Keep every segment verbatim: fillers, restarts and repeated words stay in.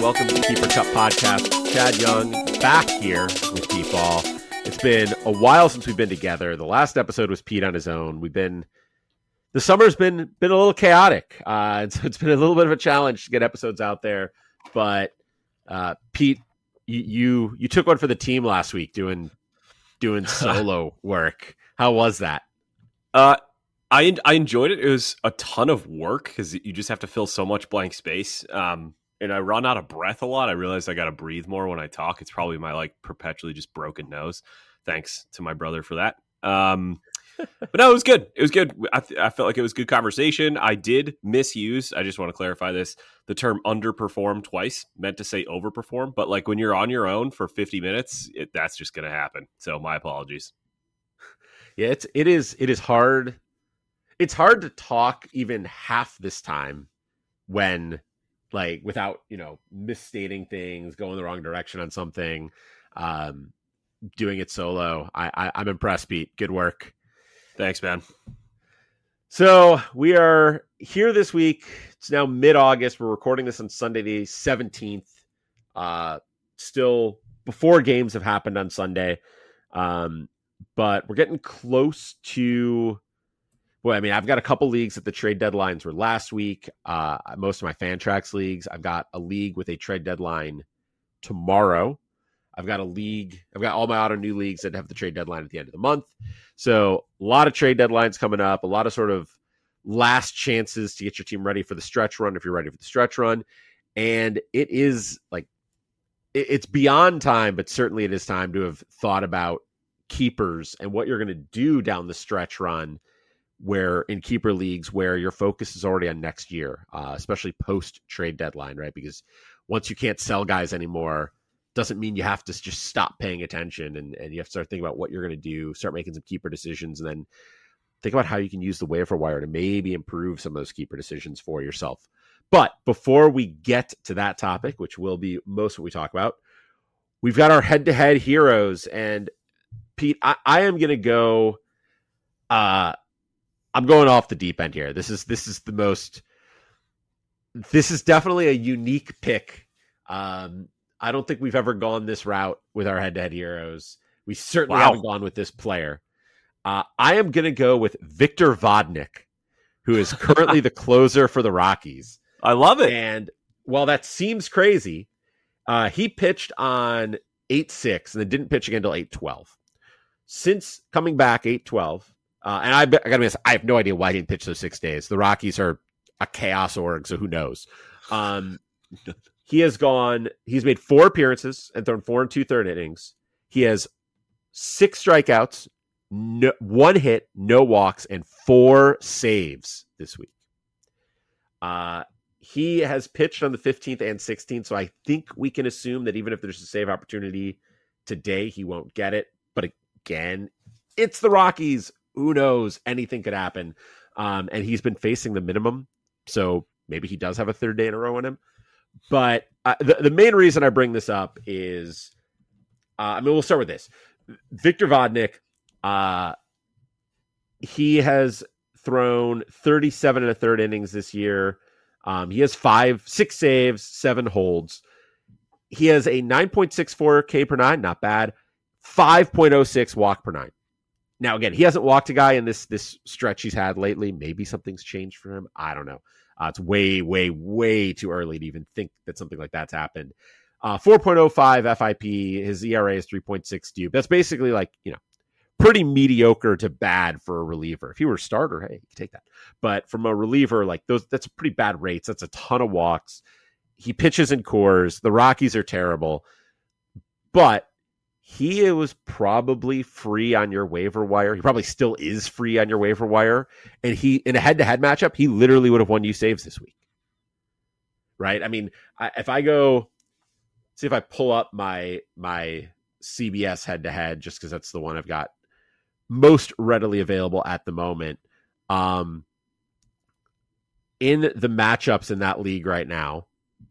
Welcome to the Keeper Cup podcast. Chad Young back here with Pete Ball. It's been a while since we've been together. The last episode was Pete on his own. We've been the summer's been been a little chaotic. Uh, it's, it's been a little bit of a challenge to get episodes out there. But uh, Pete, you, you you took one for the team last week doing doing solo work. How was that? Uh, I I enjoyed it. It was a ton of work because you just have to fill so much blank space. Um, and I run out of breath a lot. I realized I got to breathe more when I talk. It's probably my like perpetually just broken nose. Thanks to my brother for that. Um, but no, it was good. It was good. I, th- I felt like it was good conversation. I did misuse. I just want to clarify this. The term underperform twice, meant to say overperform. But like when you're on your own for fifty minutes, it, that's just going to happen. So my apologies. Yeah, it's it is it is hard. It's hard to talk even half this time when, like, without, you know, misstating things, going the wrong direction on something, um, doing it solo. I, I I'm impressed, Pete. Good work. Thanks, man. So we are here this week. It's now mid-August. We're recording this on Sunday the seventeenth. Uh, still before games have happened on Sunday. Um, but we're getting close to... Well, I mean, I've got a couple leagues that the trade deadlines were last week. Uh, most of my Fantrax leagues, I've got a league with a trade deadline tomorrow. I've got a league. I've got all my auto new leagues that have the trade deadline at the end of the month. So a lot of trade deadlines coming up, a lot of sort of last chances to get your team ready for the stretch run if you're ready for the stretch run. And it is like, it, it's beyond time, but certainly it is time to have thought about keepers and what you're going to do down the stretch run, where in keeper leagues where your focus is already on next year, uh, especially post trade deadline, right? Because once you can't sell guys anymore, doesn't mean you have to just stop paying attention, and, and you have to start thinking about what you're going to do, start making some keeper decisions, and then think about how you can use the waiver wire to maybe improve some of those keeper decisions for yourself. But before we get to that topic, which will be most of what we talk about, we've got our head-to-head heroes. And Pete, I, I am going to go, uh, I'm going off the deep end here. This is, this is the most, this is definitely a unique pick. Um, I don't think we've ever gone this route with our head-to-head heroes. We certainly wow. haven't gone with this player. Uh, I am going to go with Victor Vodnik, who is currently the closer for the Rockies. I love it. And while that seems crazy, uh, he pitched on eight six and then didn't pitch again until eight twelve. Since coming back eight twelve, uh, and I, I got to be honest, I have no idea why he didn't pitch those six days. The Rockies are a chaos org, so who knows? Um, he has gone, he's made four appearances and thrown four and two third innings. He has six strikeouts, no, one hit, no walks, and four saves this week. Uh, he has pitched on the fifteenth and sixteenth, so I think we can assume that even if there's a save opportunity today, he won't get it. But again, it's the Rockies. Who knows? Anything could happen. Um, and he's been facing the minimum, so maybe he does have a third day in a row on him. But uh, the, the main reason I bring this up is, uh, I mean, we'll start with this. Victor Vodnik, uh, he has thrown thirty-seven and a third innings this year. Um, he has five, six saves, seven holds. He has a nine point six four K per nine, not bad. five point oh six walk per nine. Now, again, he hasn't walked a guy in this this stretch he's had lately. Maybe something's changed for him. I don't know. Uh, it's way, way, way too early to even think that something like that's happened. Uh, four point oh five F I P. His E R A is three point six two. That's basically like, you know, pretty mediocre to bad for a reliever. If he were a starter, hey, you can take that. But from a reliever, like those, that's pretty bad rates. That's a ton of walks. He pitches in cores. The Rockies are terrible. But he was probably free on your waiver wire. He probably still is free on your waiver wire. And he, in a head-to-head matchup, he literally would have won you saves this week. Right? I mean, I, if I go, see if I pull up my my C B S head-to-head, just because that's the one I've got most readily available at the moment. Um, in the matchups in that league right now,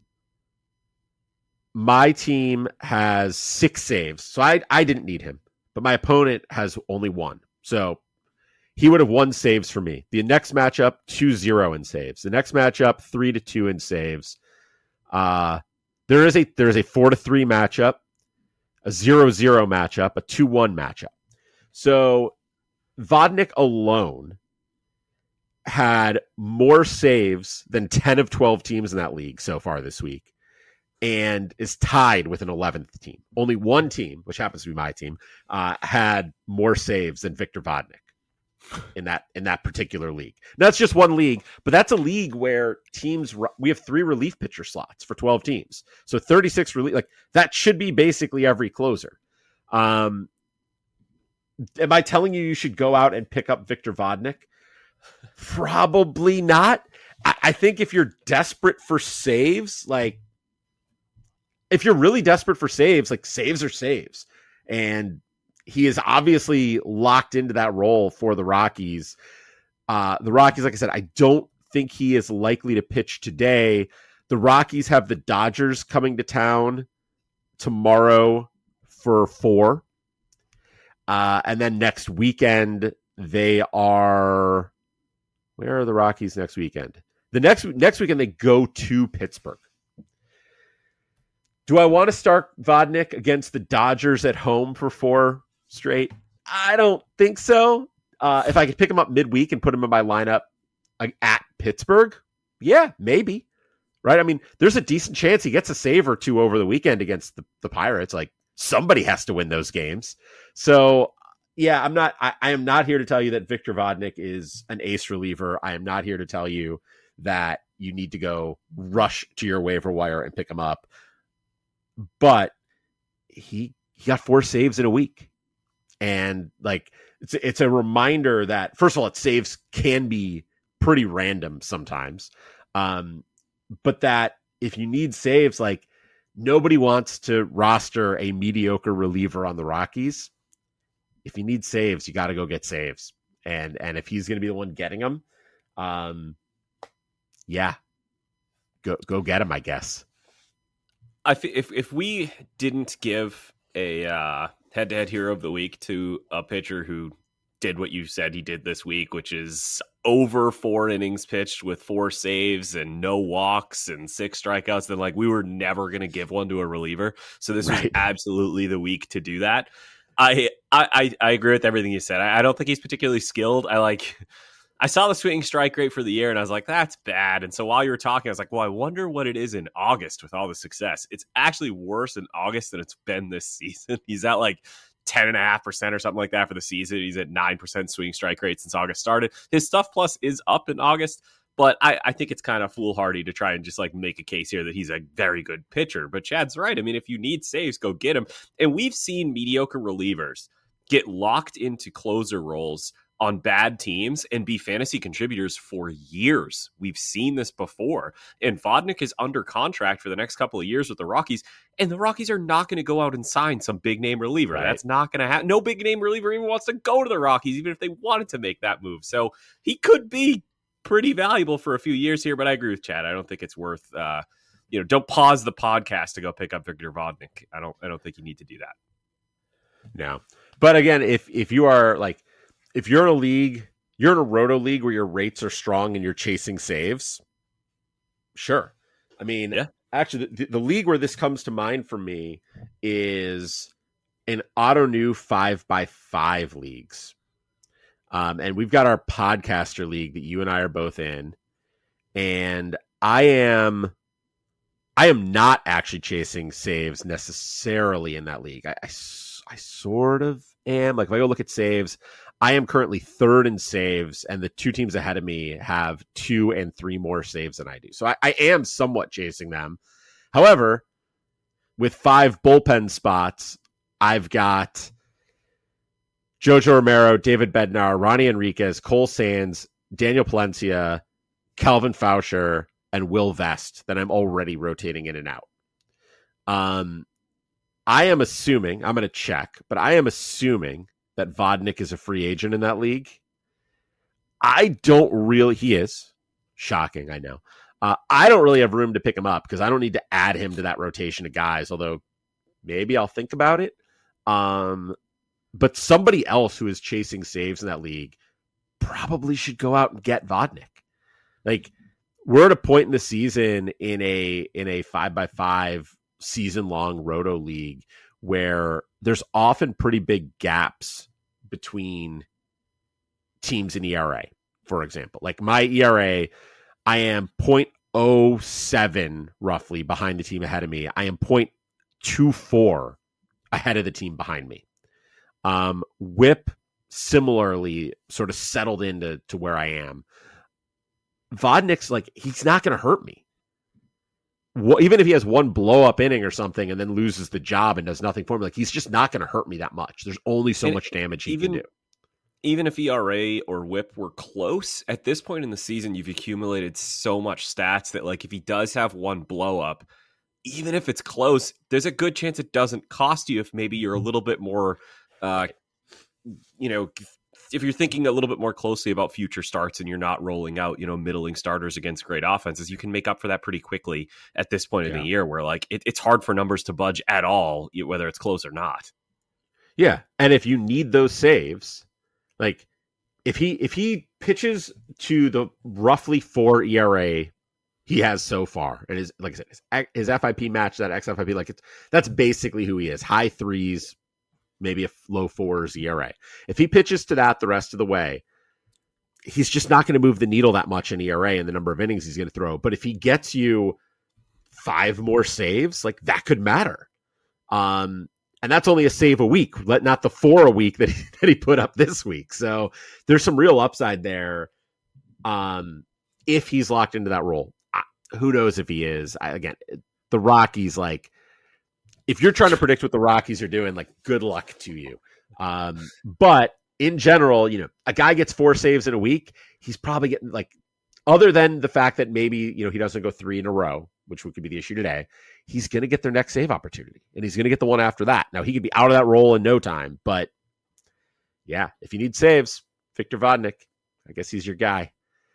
my team has six saves, so I I didn't need him, but my opponent has only one. So he would have won saves for me. The next matchup, two zero in saves. The next matchup, three to two in saves. Uh, There is a there is a four to three matchup, a zero zero matchup, a two one matchup. So Vodnik alone had more saves than ten of twelve teams in that league so far this week, and is tied with an eleventh team. Only one team, which happens to be my team, uh, had more saves than Victor Vodnik in that in that particular league. Now, that's just one league, but that's a league where teams we have three relief pitcher slots for twelve teams, so thirty-six relief. Like that should be basically every closer. Um, am I telling you you should go out and pick up Victor Vodnik? Probably not. I, I think if you're desperate for saves, like if you're really desperate for saves, like saves are saves. And he is obviously locked into that role for the Rockies. Uh, the Rockies, like I said, I don't think he is likely to pitch today. The Rockies have the Dodgers coming to town tomorrow for four. Uh, and then next weekend, they are... Where are the Rockies next weekend? The next next weekend, they go to Pittsburgh. Do I want to start Vodnik against the Dodgers at home for four straight? I don't think so. Uh, if I could pick him up midweek and put him in my lineup like, at Pittsburgh, yeah, maybe. Right? I mean, there's a decent chance he gets a save or two over the weekend against the, the Pirates. Like, somebody has to win those games. So, yeah, I'm not. I, I am not here to tell you that Victor Vodnik is an ace reliever. I am not here to tell you that you need to go rush to your waiver wire and pick him up. But he he got four saves in a week, and like it's it's a reminder that first of all, it saves can be pretty random sometimes, um, but that if you need saves, like nobody wants to roster a mediocre reliever on the Rockies. If you need saves, you got to go get saves. And and if he's going to be the one getting them, um, yeah, go go get him, I guess. I th- if if we didn't give a uh, head-to-head hero of the week to a pitcher who did what you said he did this week, which is over four innings pitched with four saves and no walks and six strikeouts, then like we were never going to give one to a reliever. So this right. was absolutely the week to do that. I, I I agree with everything you said. I, I don't think he's particularly skilled. I like I saw the swinging strike rate for the year and I was like, that's bad. And so while you were talking, I was like, well, I wonder what it is in August with all the success. It's actually worse in August than it's been this season. He's at like ten and a half percent or something like that for the season. He's at nine percent swinging strike rate since August started. His stuff plus is up in August, but I, I think it's kind of foolhardy to try and just like make a case here that he's a very good pitcher. But Chad's right. I mean, if you need saves, go get him. And we've seen mediocre relievers get locked into closer roles on bad teams and be fantasy contributors for years. We've seen this before. And Vodnik is under contract for the next couple of years with the Rockies, and the Rockies are not going to go out and sign some big name reliever. Right. That's not going to happen. No big name reliever even wants to go to the Rockies, even if they wanted to make that move. So he could be pretty valuable for a few years here, but I agree with Chad. I don't think it's worth, uh, you know, don't pause the podcast to go pick up Victor Vodnik. I don't, I don't think you need to do that. No, but again, if, if you are like, if you're in a league, you're in a roto league where your rates are strong and you're chasing saves, sure. I mean, yeah. actually, the, the league where this comes to mind for me is an Auto-New five by five leagues. Um, and we've got our podcaster league that you and I are both in. And I am I am not actually chasing saves necessarily in that league. I, I, I sort of am. Like if I go look at saves, I am currently third in saves, and the two teams ahead of me have two and three more saves than I do. So I, I am somewhat chasing them. However, with five bullpen spots, I've got Jojo Romero, David Bednar, Ronnie Enriquez, Cole Sands, Daniel Palencia, Calvin Faucher, and Will Vest that I'm already rotating in and out. Um, I am assuming, I'm going to check, but I am assuming that Vodnik is a free agent in that league. I don't really, he is. Shocking, I know. Uh, I don't really have room to pick him up because I don't need to add him to that rotation of guys, although maybe I'll think about it. Um, but somebody else who is chasing saves in that league probably should go out and get Vodnik. Like, we're at a point in the season in a in a five by five season long roto league where there's often pretty big gaps between teams in E R A, for example. Like my E R A, I am zero point zero seven roughly behind the team ahead of me. I am zero point two four ahead of the team behind me. Um, whip similarly sort of settled into to where I am. Vodnik's like, he's not going to hurt me. Well, even if he has one blow up inning or something and then loses the job and does nothing for me, like he's just not going to hurt me that much. There's only so and much damage he even, can do. Even if E R A or whip were close at this point in the season, you've accumulated so much stats that like if he does have one blow up, even if it's close, there's a good chance it doesn't cost you if maybe you're a little bit more, uh, you know, if you're thinking a little bit more closely about future starts and you're not rolling out, you know, middling starters against great offenses, you can make up for that pretty quickly at this point yeah. in the year where like it, it's hard for numbers to budge at all, whether it's close or not. Yeah. And if you need those saves, like if he, if he pitches to the roughly four E R A he has so far, and his, like I said, his, his F I P match, that X F I P, like it's, that's basically who he is. High threes, maybe a low fours E R A. If he pitches to that the rest of the way, he's just not going to move the needle that much in E R A and the number of innings he's going to throw. But if he gets you five more saves, like that could matter. Um, and that's only a save a week, not the four a week that he, that he put up this week. So there's some real upside there. Um, if he's locked into that role, I, who knows if he is. I, again, the Rockies, like, if you're trying to predict what the Rockies are doing, like, good luck to you. Um, but in general, you know, a guy gets four saves in a week, he's probably getting, like, other than the fact that maybe, you know, he doesn't go three in a row, which could be the issue today, he's going to get their next save opportunity, and he's going to get the one after that. Now, he could be out of that role in no time, but yeah, if you need saves, Victor Vodnik, I guess he's your guy.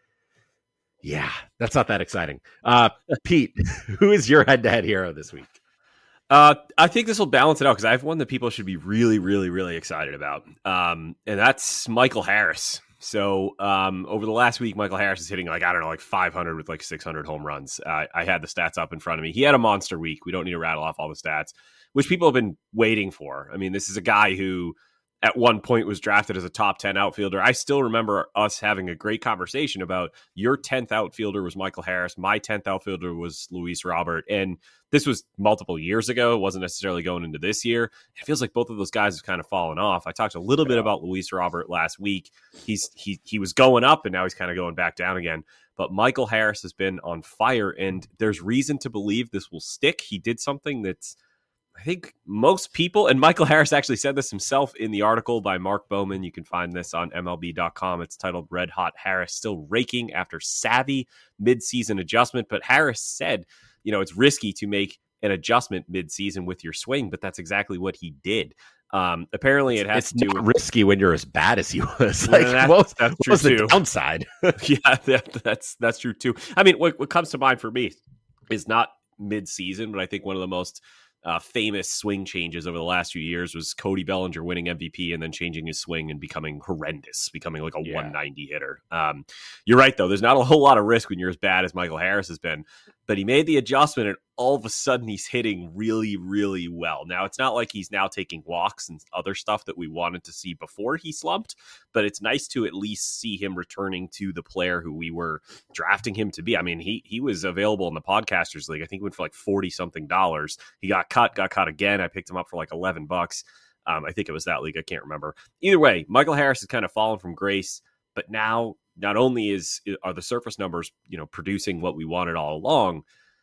Yeah, that's not that exciting. Uh, Pete, who is your head-to-head hero this week? Uh, I think this will balance it out because I have one that people should be really, really, really excited about, um, and that's Michael Harris. So um, over the last week, Michael Harris is hitting like, I don't know, like five hundred with like six hundred home runs. Uh, I had the stats up in front of me. He had a monster week. We don't need to rattle off all the stats, which people have been waiting for. I mean, this is a guy who at one point was drafted as a top ten outfielder. I still remember us having a great conversation about your tenth outfielder was Michael Harris. My tenth outfielder was Luis Robert. And this was multiple years ago. It wasn't necessarily going into this year. It feels like both of those guys have kind of fallen off. I talked a little bit about Luis Robert last week. He's he he was going up and now he's kind of going back down again. But Michael Harris has been on fire, and there's reason to believe this will stick. He did something that's, I think most people, and Michael Harris actually said this himself in the article by Mark Bowman. You can find this on M L B dot com. It's titled Red Hot Harris Still Raking After Savvy Midseason Adjustment. But Harris said, you know, it's risky to make an adjustment midseason with your swing, but that's exactly what he did. Um, apparently it has it's to do not with risky when you're as bad as he was. Like, yeah, that, what, that's what true was the too. downside? yeah, that, that's, that's true too. I mean, what, what comes to mind for me is not mid-season, but I think one of the most uh, famous swing changes over the last few years was Cody Bellinger winning M V P and then changing his swing and becoming horrendous, becoming like a yeah. one ninety hitter. Um, you're right, though. There's not a whole lot of risk when you're as bad as Michael Harris has been, but he made the adjustment and all of a sudden he's hitting really, really well. Now, it's not like he's now taking walks and other stuff that we wanted to see before he slumped, but it's nice to at least see him returning to the player who we were drafting him to be. I mean, he he was available in the Podcasters League. I think he went for like forty something dollars. He got cut, got cut again. I picked him up for like eleven bucks. Um, I think it was that league. I can't remember. Either way, Michael Harris has kind of fallen from grace, but now not only is are the surface numbers, you know, producing what we wanted all along,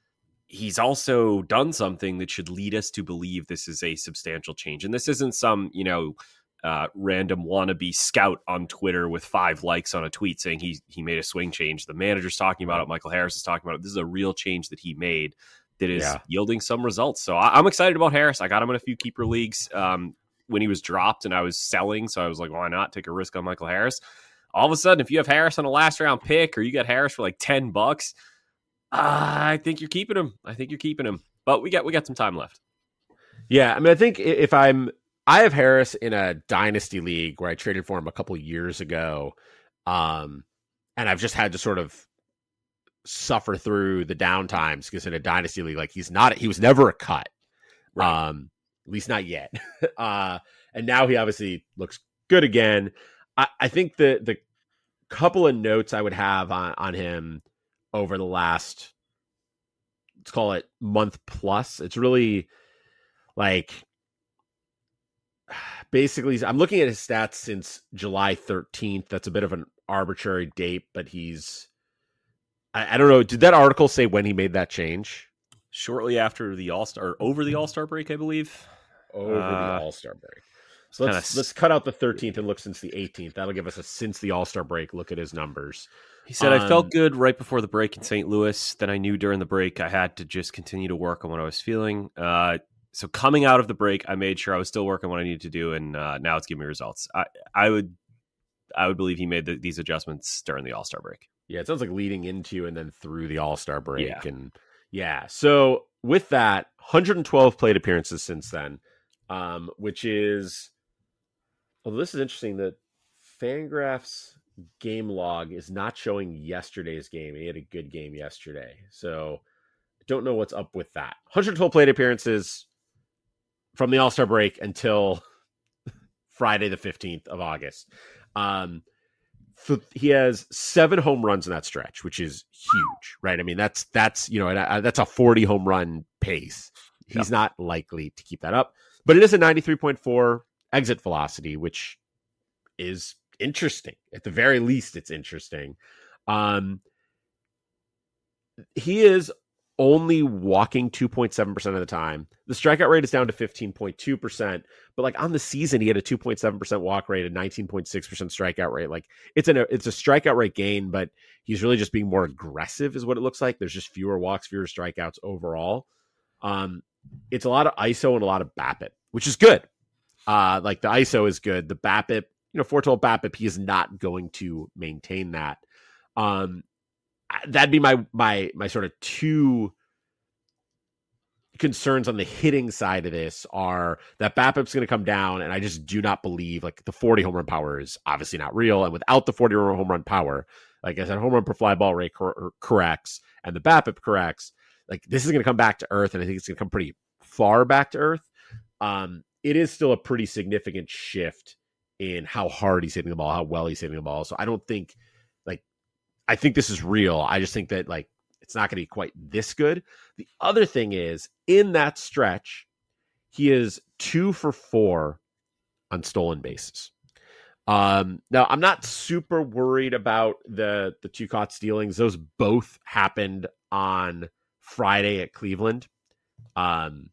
he's also done something that should lead us to believe this is a substantial change. And this isn't some, you know, uh, random wannabe scout on Twitter with five likes on a tweet saying he he made a swing change. The manager's talking about it. Michael Harris is talking about it. This is a real change that he made that is yeah. yielding some results. So I, I'm excited about Harris. I got him in a few keeper leagues um, when he was dropped and I was selling. So I was like, why not take a risk on Michael Harris? All of a sudden, if you have Harris on a last round pick or you got Harris for like ten bucks, uh, I think you're keeping him. I think you're keeping him. But we got we got some time left. Yeah, I mean, I think if I'm, I have Harris in a dynasty league where I traded for him a couple years ago, um, and I've just had to sort of suffer through the downtimes, because in a dynasty league, like he's not, he was never a cut. Right. Um, at least not yet. uh, and now he obviously looks good again. I, I think the, the couple of notes I would have on, on him over the last, let's call it month plus, it's really like, basically, I'm looking at his stats since July thirteenth. That's a bit of an arbitrary date, but he's, I, I don't know. Did that article say when he made that change? Shortly after the All-Star, over the All-Star break, I believe. Over uh, the All-Star break. So let's kinda... let's cut out the thirteenth and look since the eighteenth. That'll give us a since the All-Star break look at his numbers. He said, um, I felt good right before the break in Saint Louis. Then I knew during the break I had to just continue to work on what I was feeling. Uh, So coming out of the break, I made sure I was still working on what I needed to do, and uh, now it's giving me results. I, I would, I would believe he made the, these adjustments during the All-Star break. Yeah, it sounds like leading into and then through the All-Star break, yeah. and yeah. So with that, one hundred twelve plate appearances since then, um, which is, well, this is interesting that Fangraphs game log is not showing yesterday's game. He had a good game yesterday, so I don't know what's up with that. one hundred twelve plate appearances from the All-Star break until Friday, the fifteenth of August. Um, so he has seven home runs in that stretch, which is huge, right? I mean, that's, that's, you know, that's a forty home run pace. He's yeah. not likely to keep that up, but it is a ninety-three point four exit velocity, which is interesting. At the very least, it's interesting. Um, he is only walking two point seven percent of the time. The strikeout rate is down to fifteen point two percent, but like on the season, he had a two point seven percent walk rate, a nineteen point six percent strikeout rate. Like it's an, it's a strikeout rate gain, but he's really just being more aggressive is what it looks like. There's just fewer walks, fewer strikeouts overall. Um, it's a lot of I S O and a lot of BABIP, which is good. Uh, like the I S O is good. The BABIP, you know, four twelve BABIP, he is not going to maintain that. Um, That'd be my my my sort of two concerns on the hitting side of this are that BABIP's going to come down, and I just do not believe like the forty home run power is obviously not real, and without the forty home run power, like I said, home run per fly ball rate cor- corrects and the BABIP corrects. Like this is going to come back to earth, and I think it's going to come pretty far back to earth. Um, it is still a pretty significant shift in how hard he's hitting the ball, how well he's hitting the ball. So I don't think. I think this is real. I just think that like it's not going to be quite this good. The other thing is in that stretch, he is two for four on stolen bases. Um, now I'm not super worried about the the two caught stealings. Those both happened on Friday at Cleveland. Um,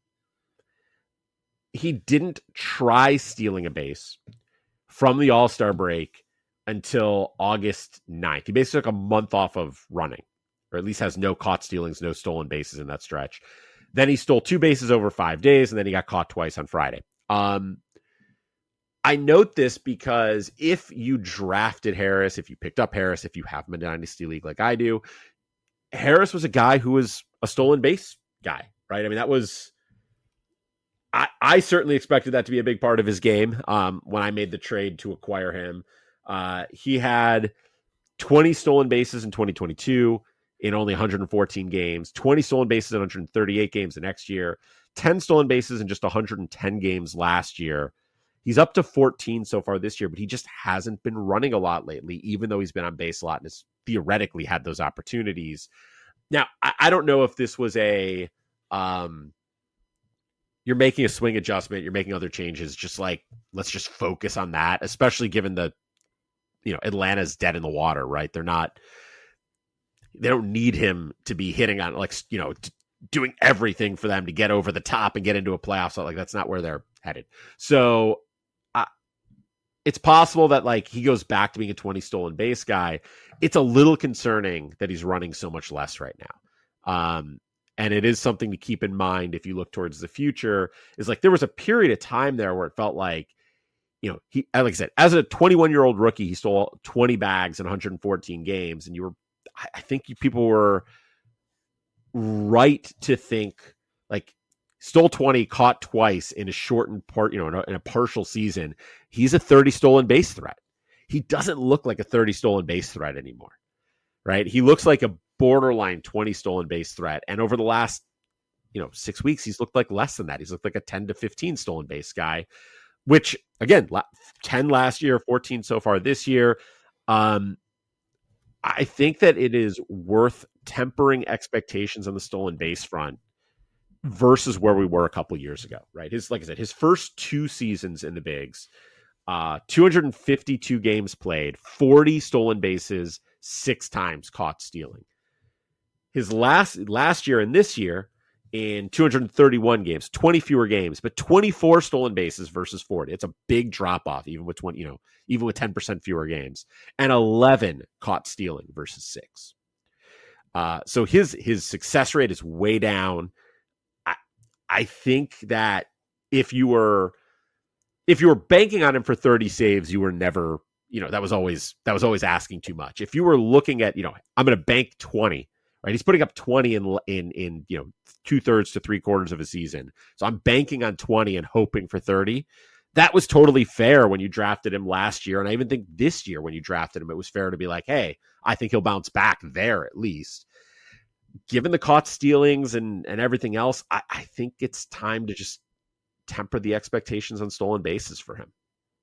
he didn't try stealing a base from the All-Star break until August ninth. He basically took a month off of running, or at least has no caught stealings, no stolen bases in that stretch. Then he stole two bases over five days, and then he got caught twice on Friday. Um, I note this because if you drafted Harris, if you picked up Harris, if you have him in a dynasty league like I do, Harris was a guy who was a stolen base guy, right? I mean, that was... I, I certainly expected that to be a big part of his game um, when I made the trade to acquire him. Uh, he had twenty stolen bases in twenty twenty-two in only one hundred fourteen games, twenty stolen bases in one hundred thirty-eight games the next year, ten stolen bases in just one hundred ten games last year. He's up to fourteen so far this year, but he just hasn't been running a lot lately, even though he's been on base a lot and has theoretically had those opportunities. Now, I, I don't know if this was a, um, you're making a swing adjustment, you're making other changes, just like, let's just focus on that, especially given the, you know, Atlanta's dead in the water, right? They're not, they don't need him to be hitting on like, you know, t- doing everything for them to get over the top and get into a playoff. So like, that's not where they're headed. So uh, it's possible that like he goes back to being a twenty stolen base guy. It's a little concerning that he's running so much less right now. Um, and it is something to keep in mind if you look towards the future, is like there was a period of time there where it felt like, you know, he, like I said, as a twenty-one year old rookie, he stole twenty bags in one hundred fourteen games. And you were, I think people were right to think like stole twenty, caught twice in a shortened part, you know, in a, in a partial season. He's a thirty stolen base threat. He doesn't look like a thirty stolen base threat anymore, right? He looks like a borderline twenty stolen base threat. And over the last, you know, six weeks, he's looked like less than that. He's looked like a ten to fifteen stolen base guy, which again, ten last year, fourteen so far this year. Um, I think that it is worth tempering expectations on the stolen base front versus where we were a couple years ago, right? His, like I said, his first two seasons in the bigs, uh, two hundred fifty-two games played, forty stolen bases, six times caught stealing. His last last year and this year, in two hundred thirty-one games, twenty fewer games, but twenty-four stolen bases versus forty. It's a big drop off, even with twenty, you know, even with ten percent fewer games, and eleven caught stealing versus six. Uh, so his his success rate is way down. I I think that if you were if you were banking on him for thirty saves, you were never, you know, that was always that was always asking too much. If you were looking at, you know, I'm going to bank twenty. Right, he's putting up twenty in in in you know two thirds to three quarters of a season. So I'm banking on twenty and hoping for thirty. That was totally fair when you drafted him last year, and I even think this year when you drafted him, it was fair to be like, hey, I think he'll bounce back there at least. Given the caught stealings and and everything else, I, I think it's time to just temper the expectations on stolen bases for him.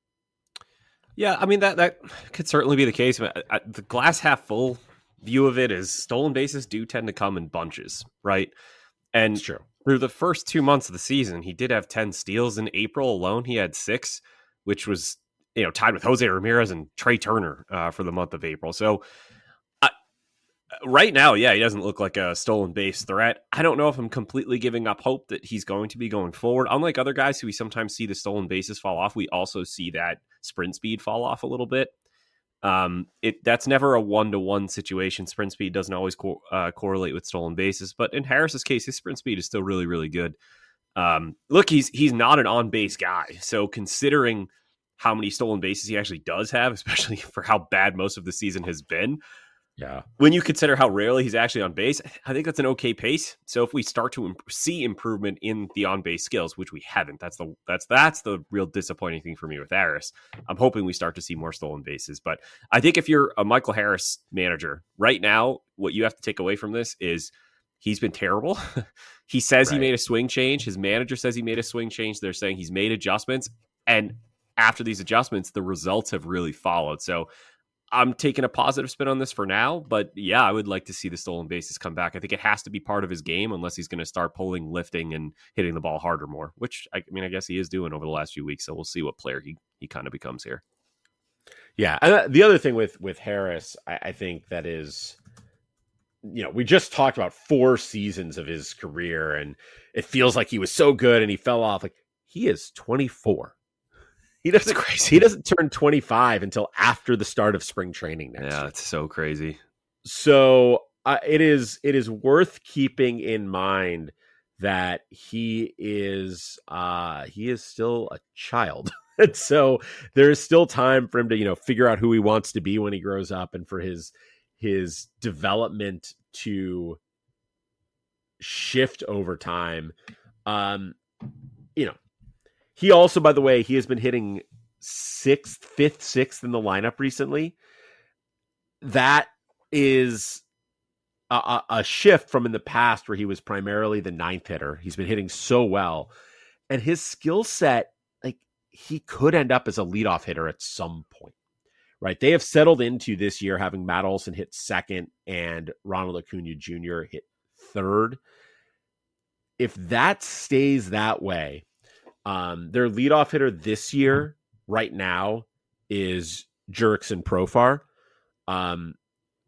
Yeah, I mean that that could certainly be the case. But I, the glass half full view of it is stolen bases do tend to come in bunches, right? And it's true. Through the first two months of the season, he did have ten steals. In April alone, he had six, which was, you know, tied with Jose Ramirez and Trey Turner uh, for the month of April. So uh, right now, yeah, he doesn't look like a stolen base threat. I don't know if I'm completely giving up hope that he's going to be going forward. Unlike other guys who we sometimes see the stolen bases fall off, we also see that sprint speed fall off a little bit. Um, it that's never a one-to-one situation. Sprint speed doesn't always co- uh, correlate with stolen bases, but in Harris's case, his sprint speed is still really, really good. Um, look, he's he's not an on-base guy, so considering how many stolen bases he actually does have, especially for how bad most of the season has been, yeah. When you consider how rarely he's actually on base, I think that's an okay pace. So if we start to imp- see improvement in the on-base skills, which we haven't, that's the that's that's the real disappointing thing for me with Harris. I'm hoping we start to see more stolen bases. But I think if you're a Michael Harris manager right now, what you have to take away from this is he's been terrible. He says right. He made a swing change. His manager says he made a swing change. They're saying he's made adjustments. And after these adjustments, the results have really followed. So I'm taking a positive spin on this for now, but yeah, I would like to see the stolen bases come back. I think it has to be part of his game unless he's going to start pulling, lifting, and hitting the ball harder more, which I mean, I guess he is doing over the last few weeks. So we'll see what player he, he kind of becomes here. Yeah. And the other thing with, with Harris, I, I think that is, you know, we just talked about four seasons of his career and it feels like he was so good and he fell off. Like he is twenty-four. He doesn't crazy. He doesn't turn twenty-five until after the start of spring training next yeah, year. It's so crazy. So uh, it is it is worth keeping in mind that he is uh, he is still a child, and so there is still time for him to you know figure out who he wants to be when he grows up, and for his his development to shift over time. Um, you know. He also, by the way, he has been hitting sixth, fifth, sixth in the lineup recently. That is a, a shift from in the past where he was primarily the ninth hitter. He's been hitting so well. And his skill set, like he could end up as a leadoff hitter at some point, right? They have settled into this year having Matt Olson hit second and Ronald Acuna Junior hit third. If that stays that way, Um, their leadoff hitter this year, right now, is Jurickson Profar. Um,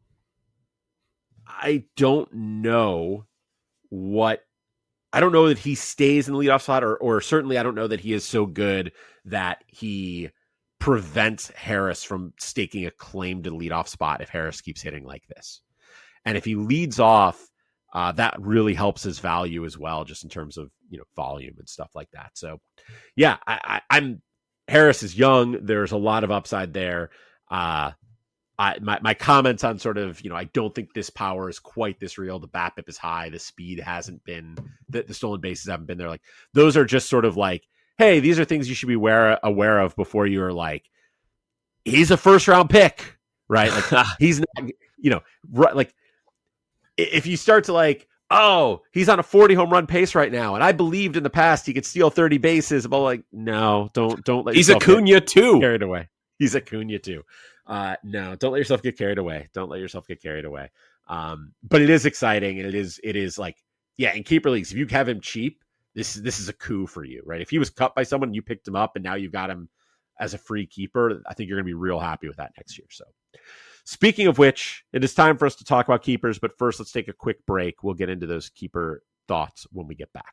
I don't know what I don't know that he stays in the leadoff slot, or, or certainly I don't know that he is so good that he prevents Harris from staking a claim to the leadoff spot if Harris keeps hitting like this. And if he leads off, Uh, that really helps his value as well, just in terms of, you know, volume and stuff like that. So yeah, I, I, I'm Harris is young. There's a lot of upside there. Uh, I, my, my comments on sort of, you know, I don't think this power is quite this real. The BABIP is high. The speed hasn't been, the, the stolen bases haven't been there. Like those are just sort of like, hey, these are things you should be aware, aware of before you're like, he's a first round pick, right? Like he's not, you know, right, like, if you start to like, oh, he's on a forty home run pace right now, and I believed in the past he could steal thirty bases. I'm all like, no, don't don't let he's yourself Acuna too. carried away. He's Acuna too. Uh, no, don't let yourself get carried away. Don't let yourself get carried away. Um, but it is exciting, and it is it is like, yeah, in keeper leagues, if you have him cheap, this this is a coup for you, right? If he was cut by someone, and you picked him up, and now you've got him as a free keeper, I think you're going to be real happy with that next year. So, speaking of which, it is time for us to talk about keepers. But first, let's take a quick break. We'll get into those keeper thoughts when we get back.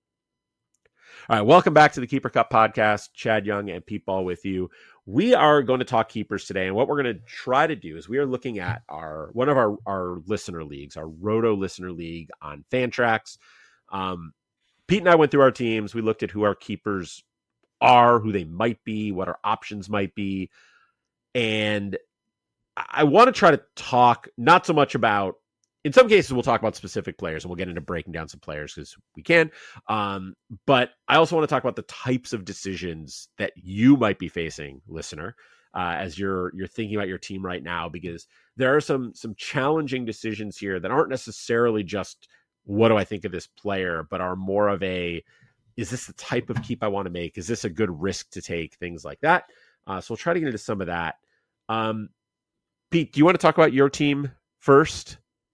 All right, welcome back to the Keeper Cup podcast. Chad Young and Pete Ball with you. We are going to talk keepers today, and what we're going to try to do is we are looking at our one of our, our listener leagues, our Roto Listener League on Fantrax. Um, Pete and I went through our teams. We looked at who our keepers are, who they might be, what our options might be, and I want to try to talk not so much about, in some cases, we'll talk about specific players, and we'll get into breaking down some players because we can. Um, but I also want to talk about the types of decisions that you might be facing, listener, uh, as you're you're thinking about your team right now, because there are some some challenging decisions here that aren't necessarily just what do I think of this player, but are more of a, is this the type of keep I want to make? Is this a good risk to take? Things like that. Uh, so we'll try to get into some of that. Um, Pete, do you want to talk about your team first?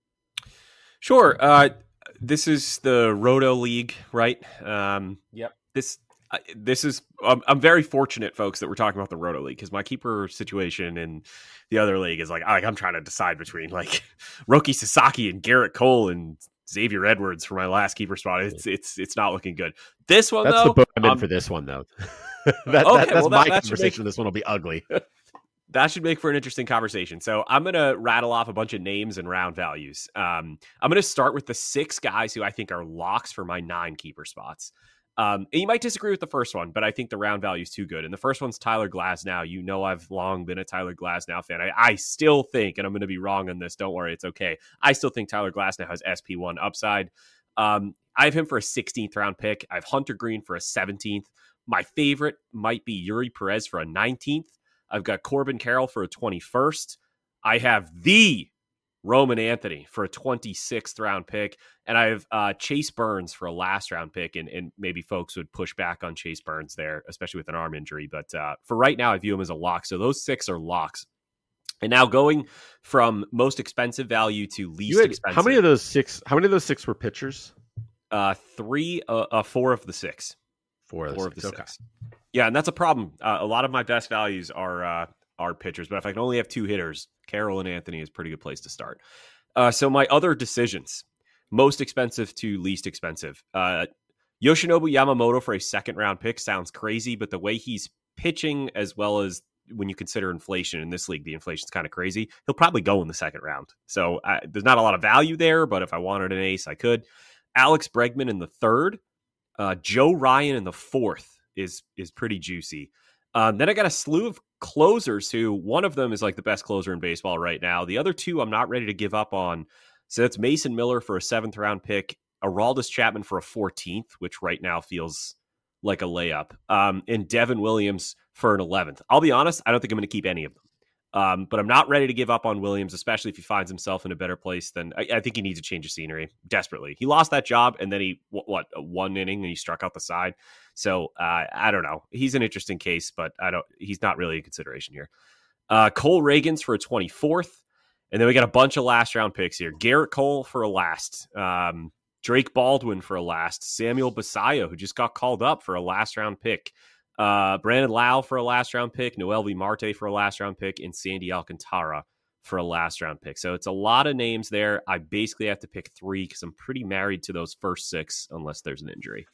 Sure. Uh, this is the Roto League, right? Um, yep. This uh, this is. I'm, I'm very fortunate, folks, that we're talking about the Roto League because my keeper situation in the other league is like, like I'm trying to decide between like Roki Sasaki and Garrett Cole and Xavier Edwards for my last keeper spot. It's it's it's not looking good. This one, that's though, the book I'm in um, for this one, though. that, okay, that, that's well, my that, that conversation. Make... This one will be ugly. That should make for an interesting conversation. So I'm going to rattle off a bunch of names and round values. Um, I'm going to start with the six guys who I think are locks for my nine keeper spots. Um, and you might disagree with the first one, but I think the round value is too good. And the first one's Tyler Glasnow. You know, I've long been a Tyler Glasnow fan. I, I still think, and I'm going to be wrong on this, don't worry, it's okay. I still think Tyler Glasnow has S P one upside. Um, I have him for a sixteenth round pick. I have Hunter Green for a seventeenth. My favorite might be Yuri Perez for a nineteenth. I've got Corbin Carroll for a twenty-first. I have the Roman Anthony for a twenty-sixth round pick. And I have uh, Chase Burns for a last round pick. And, and maybe folks would push back on Chase Burns there, especially with an arm injury. But uh, for right now, I view him as a lock. So those six are locks. And now going from most expensive value to least had, expensive. How many of those six? How many of those six were pitchers? Uh, three, uh, uh, four of the six. Four of the four six. Of the okay. six. Yeah, and that's a problem. Uh, a lot of my best values are uh, are pitchers, but if I can only have two hitters, Carroll and Anthony is a pretty good place to start. Uh, so my other decisions, most expensive to least expensive. Uh, Yoshinobu Yamamoto for a second round pick sounds crazy, but the way he's pitching, as well as when you consider inflation in this league, the inflation's kind of crazy. He'll probably go in the second round. So uh, there's not a lot of value there, but if I wanted an ace, I could. Alex Bregman in the third, uh, Joe Ryan in the fourth. is is pretty juicy. Um, then I got a slew of closers who one of them is like the best closer in baseball right now. The other two I'm not ready to give up on. So that's Mason Miller for a seventh round pick, Aroldis Chapman for a fourteenth, which right now feels like a layup, um, and Devin Williams for an eleventh. I'll be honest, I don't think I'm going to keep any of them. Um, but I'm not ready to give up on Williams, especially if he finds himself in a better place than I, I think he needs a change of scenery desperately. He lost that job and then he, what, what one inning and he struck out the side. So uh, I don't know. He's an interesting case, but I don't, he's not really a consideration here. Uh, Cole Reagans for a twenty-fourth. And then we got a bunch of last round picks here. Garrett Cole for a last, um, Drake Baldwin for a last, Samuel Basallo, who just got called up for a last round pick. Uh, Brandon Lau for a last round pick, Noelvi Marte for a last round pick, and Sandy Alcantara for a last round pick. So it's a lot of names there. I basically have to pick three because I'm pretty married to those first six unless there's an injury.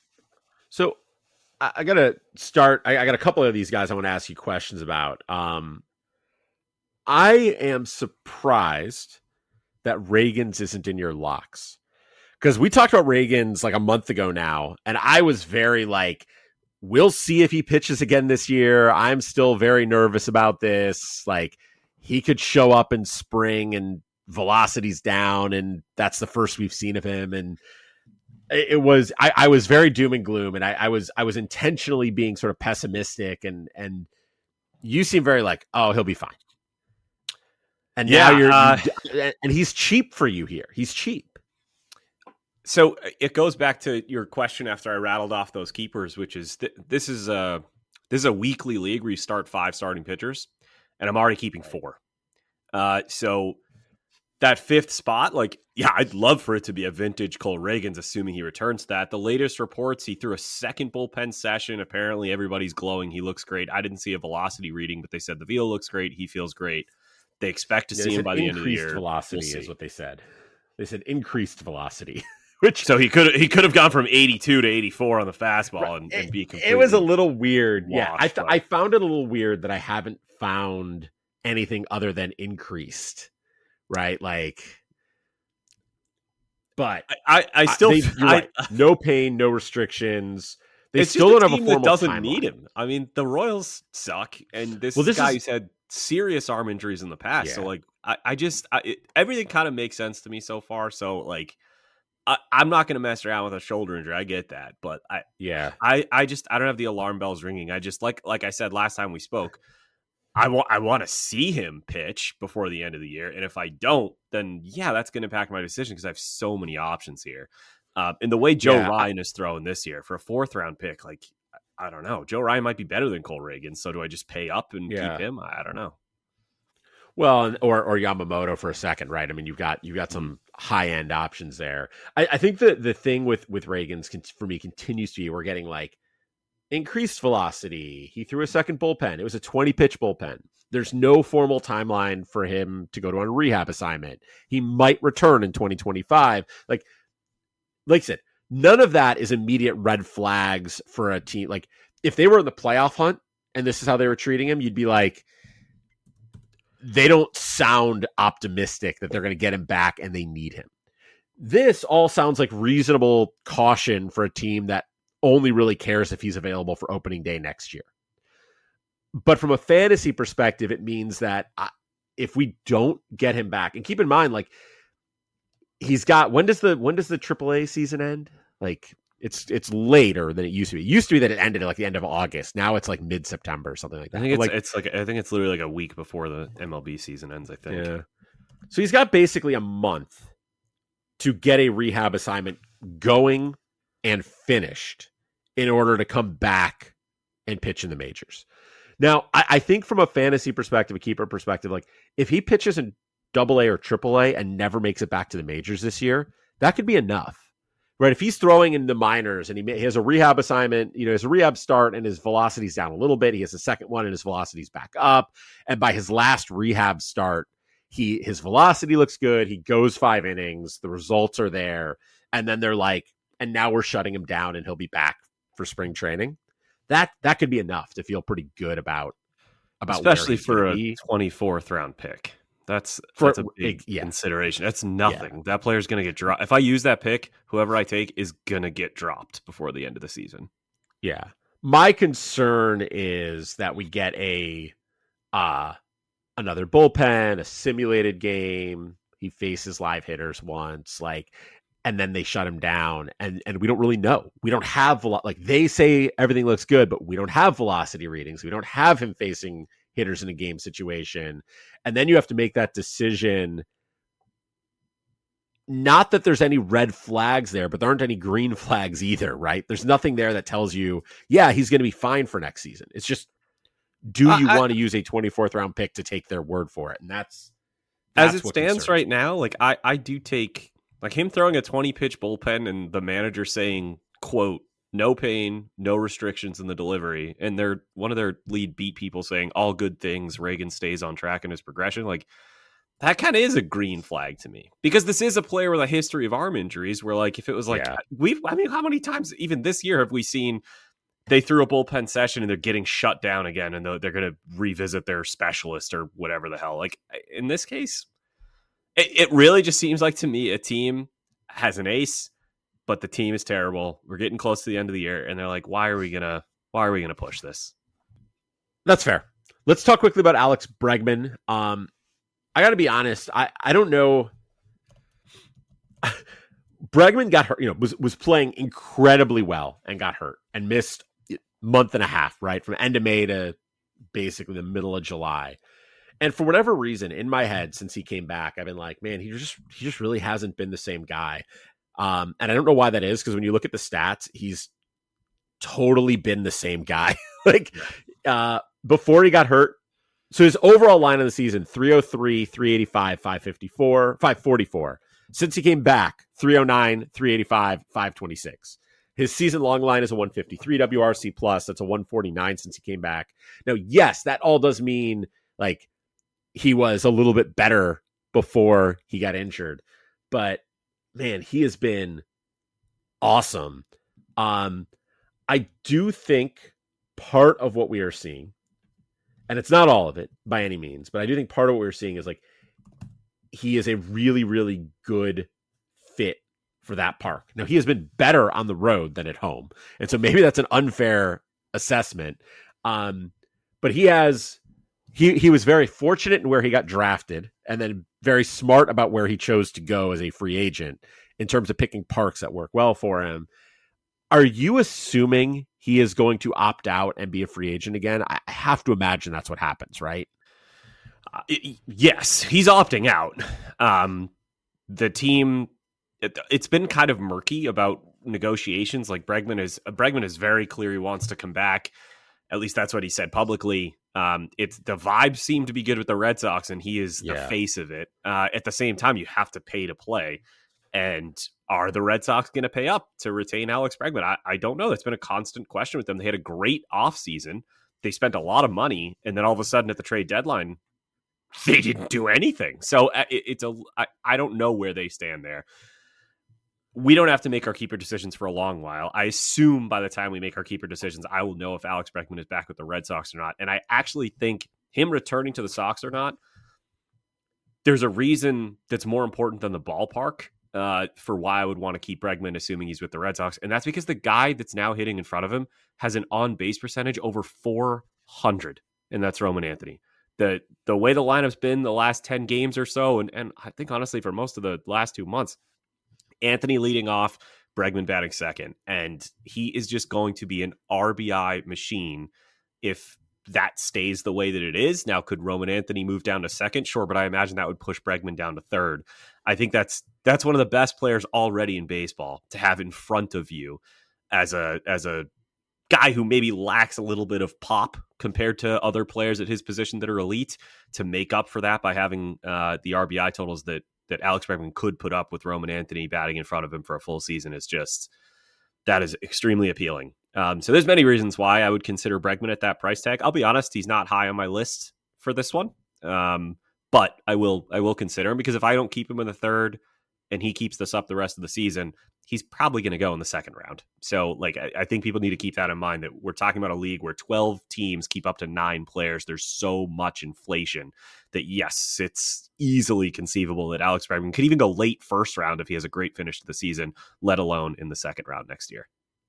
So I, I got to start. I, I got a couple of these guys I want to ask you questions about. Um, I am surprised that Reagans isn't in your locks because we talked about Reagans like a month ago now, and I was very like, we'll see if he pitches again this year. I'm still very nervous about this. Like, he could show up in spring and velocity's down, and that's the first we've seen of him. And it, it was, I, I was very doom and gloom, and I, I was, I was intentionally being sort of pessimistic. And and you seem very like, oh, he'll be fine. And yeah, now you're, uh, you, and, and he's cheap for you here. He's cheap. So it goes back to your question after I rattled off those keepers, which is th- this is a this is a weekly league where you start five starting pitchers, and I'm already keeping four. Uh, so that fifth spot, like, yeah, I'd love for it to be a vintage Cole Ragans, assuming he returns to that. The latest reports, he threw a second bullpen session. Apparently, everybody's glowing. He looks great. I didn't see a velocity reading, but they said the velo looks great. He feels great. They expect to Yeah, see him by the end of the year. Increased velocity we'll is what they said. They said increased velocity. Which, so he could he could have gone from eighty-two to eighty-four on the fastball and, and be completely it was a little weird. washed, yeah, I th- but... I found it a little weird that I haven't found anything other than increased, right? Like, but I I, I still they, you're I, right. No pain, no restrictions. They it's still just don't a have team a formal that doesn't timeline. need him. I mean, the Royals suck, and this, Well, this guy is... who's had serious arm injuries in the past. Yeah. So, like, I, I just I, it, everything kind of makes sense to me so far. So, like, I, I'm not going to mess around with a shoulder injury. I get that, but I yeah, I I just I don't have the alarm bells ringing. I just like like I said last time we spoke. I want I want to see him pitch before the end of the year, and if I don't, then yeah, that's going to impact my decision because I have so many options here. Uh, and the way Joe yeah, Ryan is throwing this year for a fourth round pick, like, I don't know. Joe Ryan might be better than Cole Reagan. So do I just pay up and yeah. keep him? I, I don't know. Well, or or Yamamoto for a second, right? I mean, you've got you've got some high end options there. I, I think the the thing with with Reagan's for me continues to be we're getting like increased velocity. He threw a second bullpen. It was a twenty pitch bullpen. There's no formal timeline for him to go to a rehab assignment. He might return in twenty twenty-five. Like, like I said, none of that is immediate red flags for a team. Like, if they were in the playoff hunt and this is how they were treating him, you'd be like, they don't sound optimistic that they're going to get him back and they need him. This all sounds like reasonable caution for a team that only really cares if he's available for opening day next year. But from a fantasy perspective, it means that I, if we don't get him back, and keep in mind, like, he's got, when does the, when does the triple A season end? Like, it's, it's later than it used to be. It used to be that it ended at like the end of August. Now it's like mid-September or something like that. I think it's like, it's like, I think it's literally like a week before the M L B season ends, I think. Yeah. So he's got basically a month to get a rehab assignment going and finished in order to come back and pitch in the majors. Now, I, I think from a fantasy perspective, a keeper perspective, like, if he pitches in double A or triple A and never makes it back to the majors this year, that could be enough, right? If he's throwing in the minors and he, he has a rehab assignment, you know, his rehab start and his velocity's down a little bit. He has a second one and his velocity's back up. And by his last rehab start, he, his velocity looks good. He goes five innings. The results are there. And then they're like, and now we're shutting him down and he'll be back for spring training. That that could be enough to feel pretty good about about especially for a be. twenty-fourth round pick. That's for, that's a big yeah. consideration. That's nothing. Yeah. That player's going to get dropped. If I use that pick, whoever I take is going to get dropped before the end of the season. Yeah. My concern is that we get a uh another bullpen, a simulated game. He faces live hitters once, like, and then they shut him down, and and we don't really know. We don't have velo- like they say everything looks good, but we don't have velocity readings. We don't have him facing hitters in a game situation, and then you have to make that decision. Not that there's any red flags there, but there aren't any green flags either, right? There's nothing there that tells you, yeah, he's going to be fine for next season. It's just, do you uh, want to use a twenty-fourth round pick to take their word for it? And that's, that's as it stands right now. Like I, I do take. Like him throwing a twenty pitch bullpen and the manager saying, quote, no pain, no restrictions in the delivery. And they're one of their lead beat people saying all good things. Reagan stays on track in his progression. Like that kind of is a green flag to me because this is a player with a history of arm injuries where like, if it was like, yeah. we've, I mean, how many times even this year have we seen they threw a bullpen session and they're getting shut down again and they're, they're going to revisit their specialist or whatever the hell. Like in this case, it really just seems like to me a team has an ace, but the team is terrible. We're getting close to the end of the year, and they're like, "Why are we gonna? Why are we gonna push this?" That's fair. Let's talk quickly about Alex Bregman. Um, I got to be honest. I, I don't know. Bregman got hurt. You know, was was playing incredibly well and got hurt and missed a month and a half. Right from end of May to basically the middle of July. And for whatever reason, in my head, since he came back, I've been like, man, he just he just really hasn't been the same guy. Um, and I don't know why that is, because when you look at the stats, he's totally been the same guy. like uh, before he got hurt. So his overall line of the season, three oh three, three eighty-five, five fifty-four, five forty-four. Since he came back, three oh nine, three eighty-five, five twenty-six. His season long line is a one fifty-three W R C plus. That's a one forty-nine since he came back. Now, yes, that all does mean like he was a little bit better before he got injured, but man, he has been awesome. Um, I do think part of what we are seeing, and it's not all of it by any means, but I do think part of what we're seeing is like he is a really, really good fit for that park. Now, he has been better on the road than at home, and so maybe that's an unfair assessment. Um, but he has he he was very fortunate in where he got drafted, and then very smart about where he chose to go as a free agent in terms of picking parks that work well for him. Are you assuming he is going to opt out and be a free agent again? I have to imagine that's what happens, right? Uh, it, yes, he's opting out. Um, the team, it, it's been kind of murky about negotiations. Like Bregman is, Bregman is very clear he wants to come back. At least that's what he said publicly. Um, it's the vibes seem to be good with the Red Sox, and he is the yeah. face of it. Uh, at the same time, you have to pay to play. And are the Red Sox going to pay up to retain Alex Bregman? I, I don't know. That's been a constant question with them. They had a great offseason. They spent a lot of money, and then all of a sudden at the trade deadline, they didn't do anything. So it, it's a I, I don't know where they stand there. We don't have to make our keeper decisions for a long while. I assume by the time we make our keeper decisions, I will know if Alex Bregman is back with the Red Sox or not. And I actually think him returning to the Sox or not, there's a reason that's more important than the ballpark uh, for why I would want to keep Bregman, assuming he's with the Red Sox. And that's because the guy that's now hitting in front of him has an on-base percentage over four hundred, and that's Roman Anthony. The the way the lineup's been the last ten games or so, and, and I think honestly for most of the last two months, Anthony leading off, Bregman batting second, and he is just going to be an R B I machine if that stays the way that it is. Now, could Roman Anthony move down to second? Sure, but I imagine that would push Bregman down to third. I think that's that's one of the best players already in baseball to have in front of you as a as a guy who maybe lacks a little bit of pop compared to other players at his position that are elite, to make up for that by having uh, the R B I totals that that Alex Bregman could put up with Roman Anthony batting in front of him for a full season is just, that is extremely appealing. Um, so there's many reasons why I would consider Bregman at that price tag. I'll be honest, he's not high on my list for this one. Um, but I will, I will consider him, because if I don't keep him in the third and he keeps this up the rest of the season, he's probably going to go in the second round. So like, I, I think people need to keep that in mind, that we're talking about a league where twelve teams keep up to nine players. There's so much inflation that yes, it's easily conceivable that Alex Bregman could even go late first round if he has a great finish to the season, let alone in the second round next year.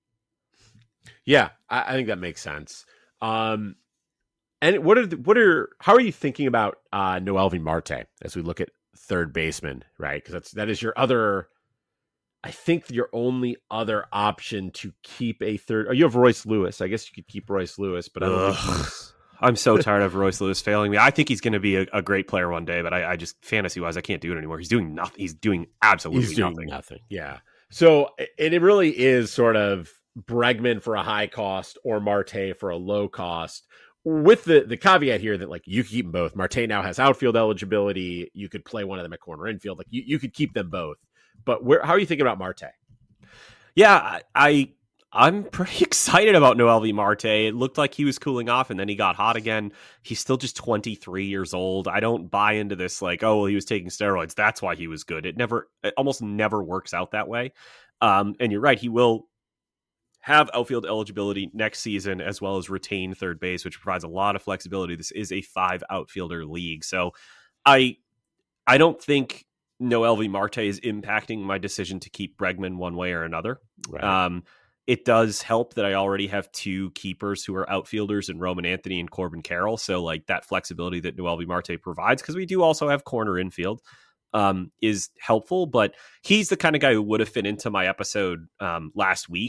Yeah, I, I think that makes sense. Um, and what are the, what are how are you thinking about uh, Noelvi Marte as we look at third baseman, right? Because that's that is your other. I think your only other option to keep a third. Oh, you have Royce Lewis. I guess you could keep Royce Lewis, but I don't Ugh. think he's... I'm so tired of Royce Lewis failing me. I think he's going to be a, a great player one day, but I, I just fantasy wise, I can't do it anymore. He's doing nothing. He's doing absolutely he's doing nothing. nothing. Yeah. So and it really is sort of Bregman for a high cost or Marte for a low cost, with the the caveat here that like you keep them both. Marte now has outfield eligibility. You could play one of them at corner infield. Like you, you could keep them both. But where, how are you thinking about Marte? Yeah, I, I I'm pretty excited about Noelvi Marte. It looked like he was cooling off, and then he got hot again. He's still just twenty-three years old. I don't buy into this like, oh, well, he was taking steroids, that's why he was good. It never, it almost never works out that way. Um, and you're right, he will have outfield eligibility next season, as well as retain third base, which provides a lot of flexibility. This is a five outfielder league, so I I don't think Noelvi Marte is impacting my decision to keep Bregman one way or another. Right. Um, it does help that I already have two keepers who are outfielders in Roman Anthony and Corbin Carroll. So like that flexibility that Noelvi Marte provides, because we do also have corner infield, um, is helpful. But he's the kind of guy who would have fit into my episode um, last week,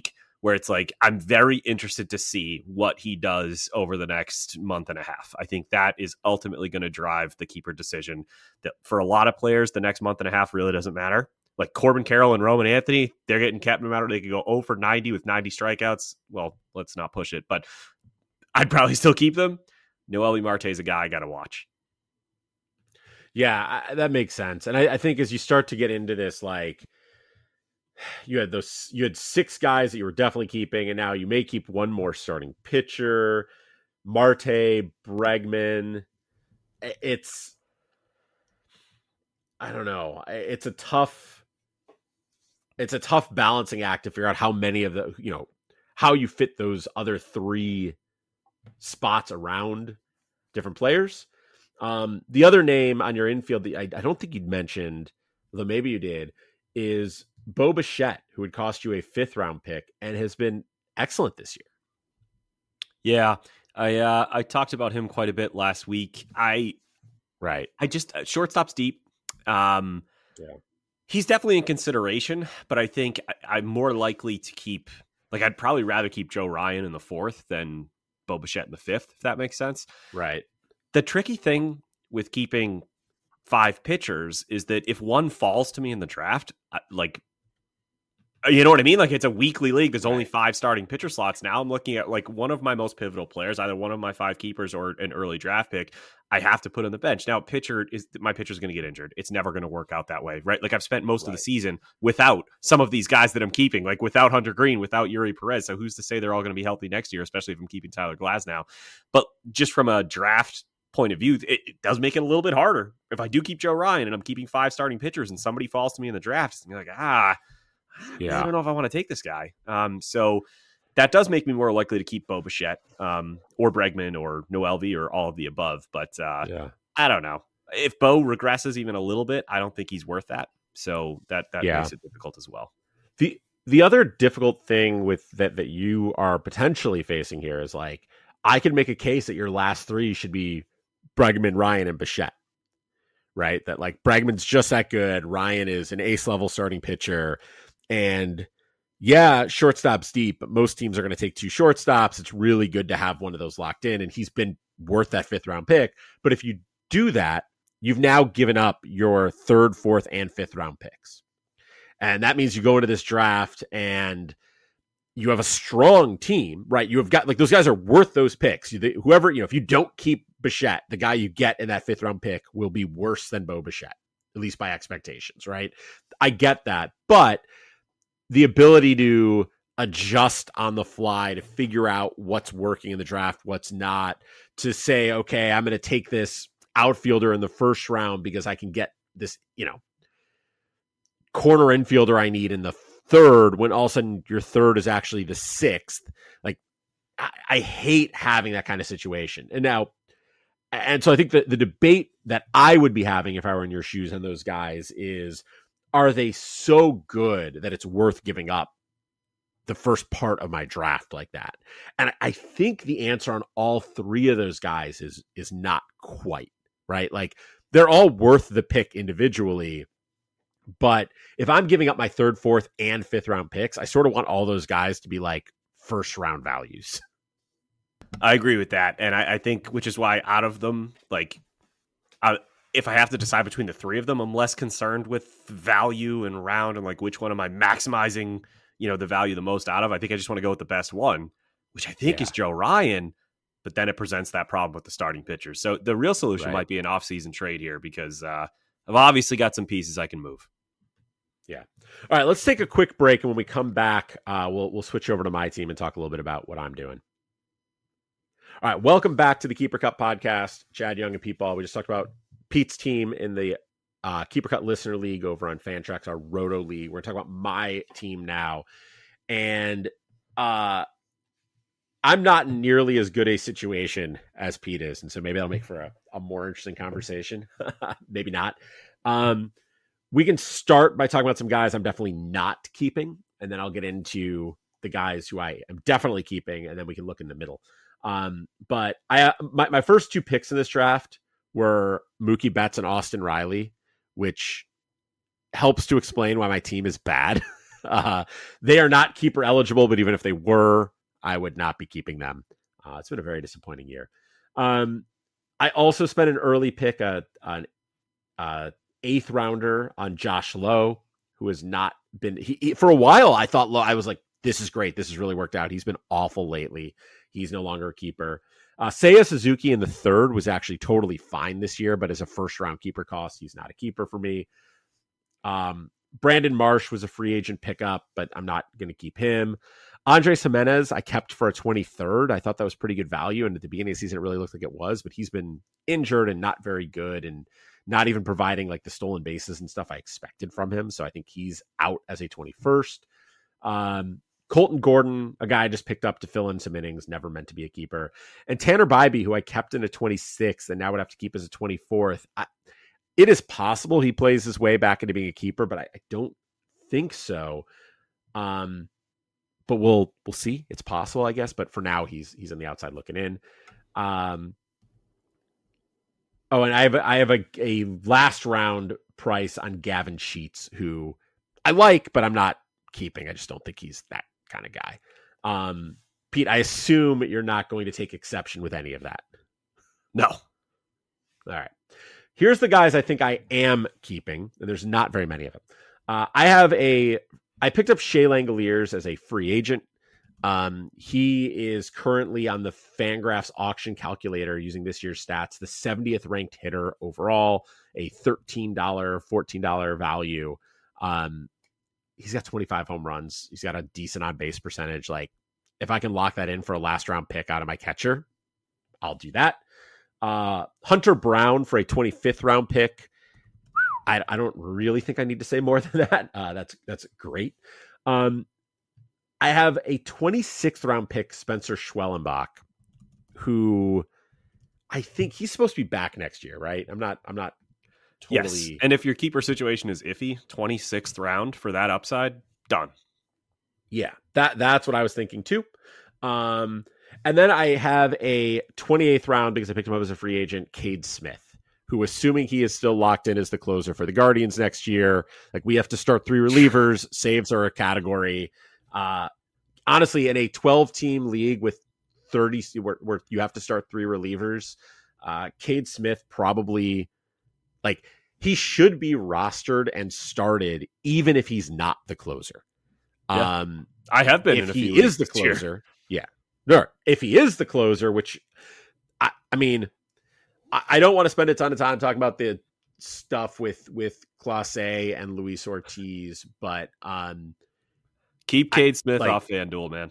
where it's like, I'm very interested to see what he does over the next month and a half. I think that is ultimately going to drive the keeper decision. That for a lot of players, the next month and a half really doesn't matter. Like Corbin Carroll and Roman Anthony, they're getting kept no matter. They could go oh for ninety with ninety strikeouts. Well, let's not push it, but I'd probably still keep them. Noelvi Marte is a guy I got to watch. Yeah, I, that makes sense. And I, I think as you start to get into this, like, you had those, you had six guys that you were definitely keeping, and now you may keep one more starting pitcher, Marte, Bregman. It's, I don't know. It's a tough, it's a tough balancing act to figure out how many of the, you know, how you fit those other three spots around different players. Um, the other name on your infield that I, I don't think you'd mentioned, though maybe you did, is Bo Bichette, who would cost you a fifth round pick and has been excellent this year. Yeah, I uh, I talked about him quite a bit last week. I right, I just uh, shortstop's deep. Um, yeah, he's definitely in consideration, but I think I, I'm more likely to keep. Like, I'd probably rather keep Joe Ryan in the fourth than Bo Bichette in the fifth, if that makes sense. Right. The tricky thing with keeping five pitchers is that if one falls to me in the draft, like, you know what I mean? Like, it's a weekly league. There's only five starting pitcher slots. Now I'm looking at like one of my most pivotal players, either one of my five keepers or an early draft pick. I have to put on the bench. Now, pitcher is my pitcher's going to get injured. It's never going to work out that way, right? Like, I've spent most right. of the season without some of these guys that I'm keeping, like without Hunter Green, without Yuri Perez. So who's to say they're all going to be healthy next year, especially if I'm keeping Tyler Glasnow. But just from a draft point of view, it, it does make it a little bit harder. If I do keep Joe Ryan and I'm keeping five starting pitchers and somebody falls to me in the draft, I'm like, ah, yeah. I don't know if I want to take this guy. Um, so that does make me more likely to keep Bo Bichette um, or Bregman or Noelvi or all of the above. But uh, yeah. I don't know. If Bo regresses even a little bit, I don't think he's worth that. So that, that yeah. makes it difficult as well. The the other difficult thing with that that you are potentially facing here is, like, I could make a case that your last three should be Bregman, Ryan, and Bichette. Right? That, like, Bregman's just that good. Ryan is an ace level starting pitcher. And yeah, shortstop's deep, but most teams are going to take two shortstops. It's really good to have one of those locked in, and he's been worth that fifth round pick. But if you do that, you've now given up your third, fourth, and fifth round picks. And that means you go into this draft and you have a strong team, right? You have got, like, those guys are worth those picks. You, they, whoever, you know, if you don't keep Bichette, the guy you get in that fifth round pick will be worse than Bo Bichette, at least by expectations, right? I get that. But the ability to adjust on the fly, to figure out what's working in the draft, what's not, to say, okay, I'm going to take this outfielder in the first round because I can get this, you know, corner infielder I need in the third, when all of a sudden your third is actually the sixth. Like, I, I hate having that kind of situation. And now, and so I think that the debate that I would be having if I were in your shoes on those guys is, are they so good that it's worth giving up the first part of my draft like that? And I think the answer on all three of those guys is is not quite, right? Like, they're all worth the pick individually. But if I'm giving up my third, fourth, and fifth round picks, I sort of want all those guys to be like first round values. I agree with that. And I, I think, which is why out of them, like, I, if I have to decide between the three of them, I'm less concerned with value and round and like which one am I maximizing, you know, the value the most out of. I think I just want to go with the best one, which I think yeah. is Joe Ryan, but then it presents that problem with the starting pitchers. So the real solution right. might be an off-season trade here, because uh, I've obviously got some pieces I can move. Yeah. All right, let's take a quick break, and when we come back, uh, we'll we'll switch over to my team and talk a little bit about what I'm doing. All right, welcome back to the Keeper Cut podcast. Chad Young and Pete Ball. We just talked about Pete's team in the uh, Keeper Cut Listener League over on Fantrax, our Roto League. We're talking about my team now. And uh, I'm not in nearly as good a situation as Pete is. And so maybe that'll make for a, a more interesting conversation. Maybe not. Um, we can start by talking about some guys I'm definitely not keeping. And then I'll get into the guys who I am definitely keeping. And then we can look in the middle. Um, but I my, my first two picks in this draft were Mookie Betts and Austin Riley, which helps to explain why my team is bad. uh, they are not keeper eligible, but even if they were, I would not be keeping them. Uh, it's been a very disappointing year. Um, I also spent an early pick, a, an uh, eighth rounder on Josh Lowe, who has not been he, he, for a while. I thought Lowe, I was like, this is great. This has really worked out. He's been awful lately. He's no longer a keeper. Uh, Seiya Suzuki in the third was actually totally fine this year, but as a first round keeper cost, he's not a keeper for me. Um, Brandon Marsh was a free agent pickup, but I'm not going to keep him. Andres Jimenez, I kept for a twenty-third. I thought that was pretty good value. And at the beginning of the season, it really looked like it was, but he's been injured and not very good and not even providing like the stolen bases and stuff I expected from him. So I think he's out as a twenty-first. Um, Colton Gordon, a guy I just picked up to fill in some innings, never meant to be a keeper. And Tanner Bybee, who I kept in a twenty-sixth and now would have to keep as a twenty-fourth. I, it is possible he plays his way back into being a keeper, but I, I don't think so. Um, but we'll we'll see. It's possible, I guess. But for now, he's he's on the outside looking in. Um, oh, and I have I have a, a last round price on Gavin Sheets, who I like, but I'm not keeping. I just don't think he's that kind of guy. Um, Pete, I assume you're not going to take exception with any of that. No. All right. Here's the guys I think I am keeping, and there's not very many of them. Uh, I have a, I picked up Shea Langoliers as a free agent. Um, he is currently on the Fangraphs auction calculator using this year's stats, the seventieth ranked hitter overall, a thirteen dollars, fourteen dollars value. Um, he's got twenty-five home runs. He's got a decent on base percentage. Like, if I can lock that in for a last round pick out of my catcher, I'll do that. Uh, Hunter Brown for a twenty-fifth round pick. I, I don't really think I need to say more than that. Uh, that's that's great. Um, I have a twenty-sixth round pick, Spencer Schwellenbach, who I think he's supposed to be back next year, right? I'm not. I'm not totally. Yes, and if your keeper situation is iffy, twenty-sixth round for that upside, done. Yeah, that that's what I was thinking too. Um, and then I have a twenty-eighth round because I picked him up as a free agent, Cade Smith, who, assuming he is still locked in as the closer for the Guardians next year, like we have to start three relievers. Saves are a category. Uh, honestly, in a twelve-team league with thirty, where, where you have to start three relievers, uh, Cade Smith probably, like, he should be rostered and started even if he's not the closer. Yeah. Um, I have been if in a he few is the this year. closer, yeah, no. If he is the closer, which I, I mean, I, I don't want to spend a ton of time talking about the stuff with with Clase and Luis Ortiz, but um, keep Cade Smith like, off FanDuel, man.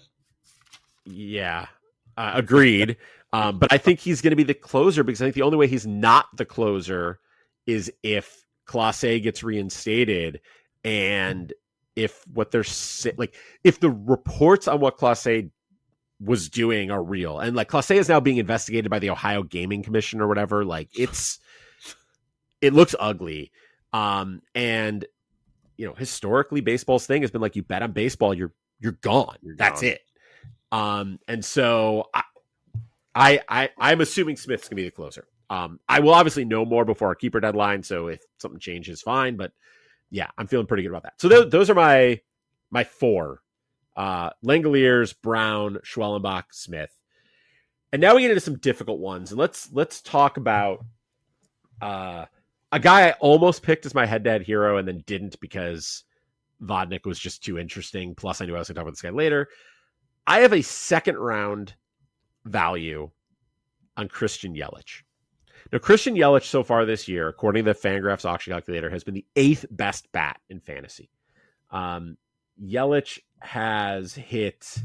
Yeah, uh, agreed. um, but I think he's going to be the closer because I think the only way he's not the closer is if Clase gets reinstated, and if what they're like, if the reports on what Clase was doing are real, and like Clase is now being investigated by the Ohio Gaming Commission or whatever, like it's, it looks ugly. Um, and you know, historically baseball's thing has been like, you bet on baseball, you're, you're gone. You're That's gone. it. Um, and so I, I, I, I'm assuming Smith's gonna be the closer. Um, I will obviously know more before our keeper deadline. So if something changes, fine. But yeah, I'm feeling pretty good about that. So th- those are my, my four, uh, Langoliers, Brown, Schwellenbach, Smith. And now we get into some difficult ones, and let's, let's talk about, uh, a guy I almost picked as my head-to-head hero and then didn't because Vodnik was just too interesting. Plus I knew I was going to talk about this guy later. I have a second round value on Christian Yelich. Now, Christian Yelich so far this year, according to the Fangraphs auction calculator, has been the eighth best bat in fantasy. Um, Yelich has hit,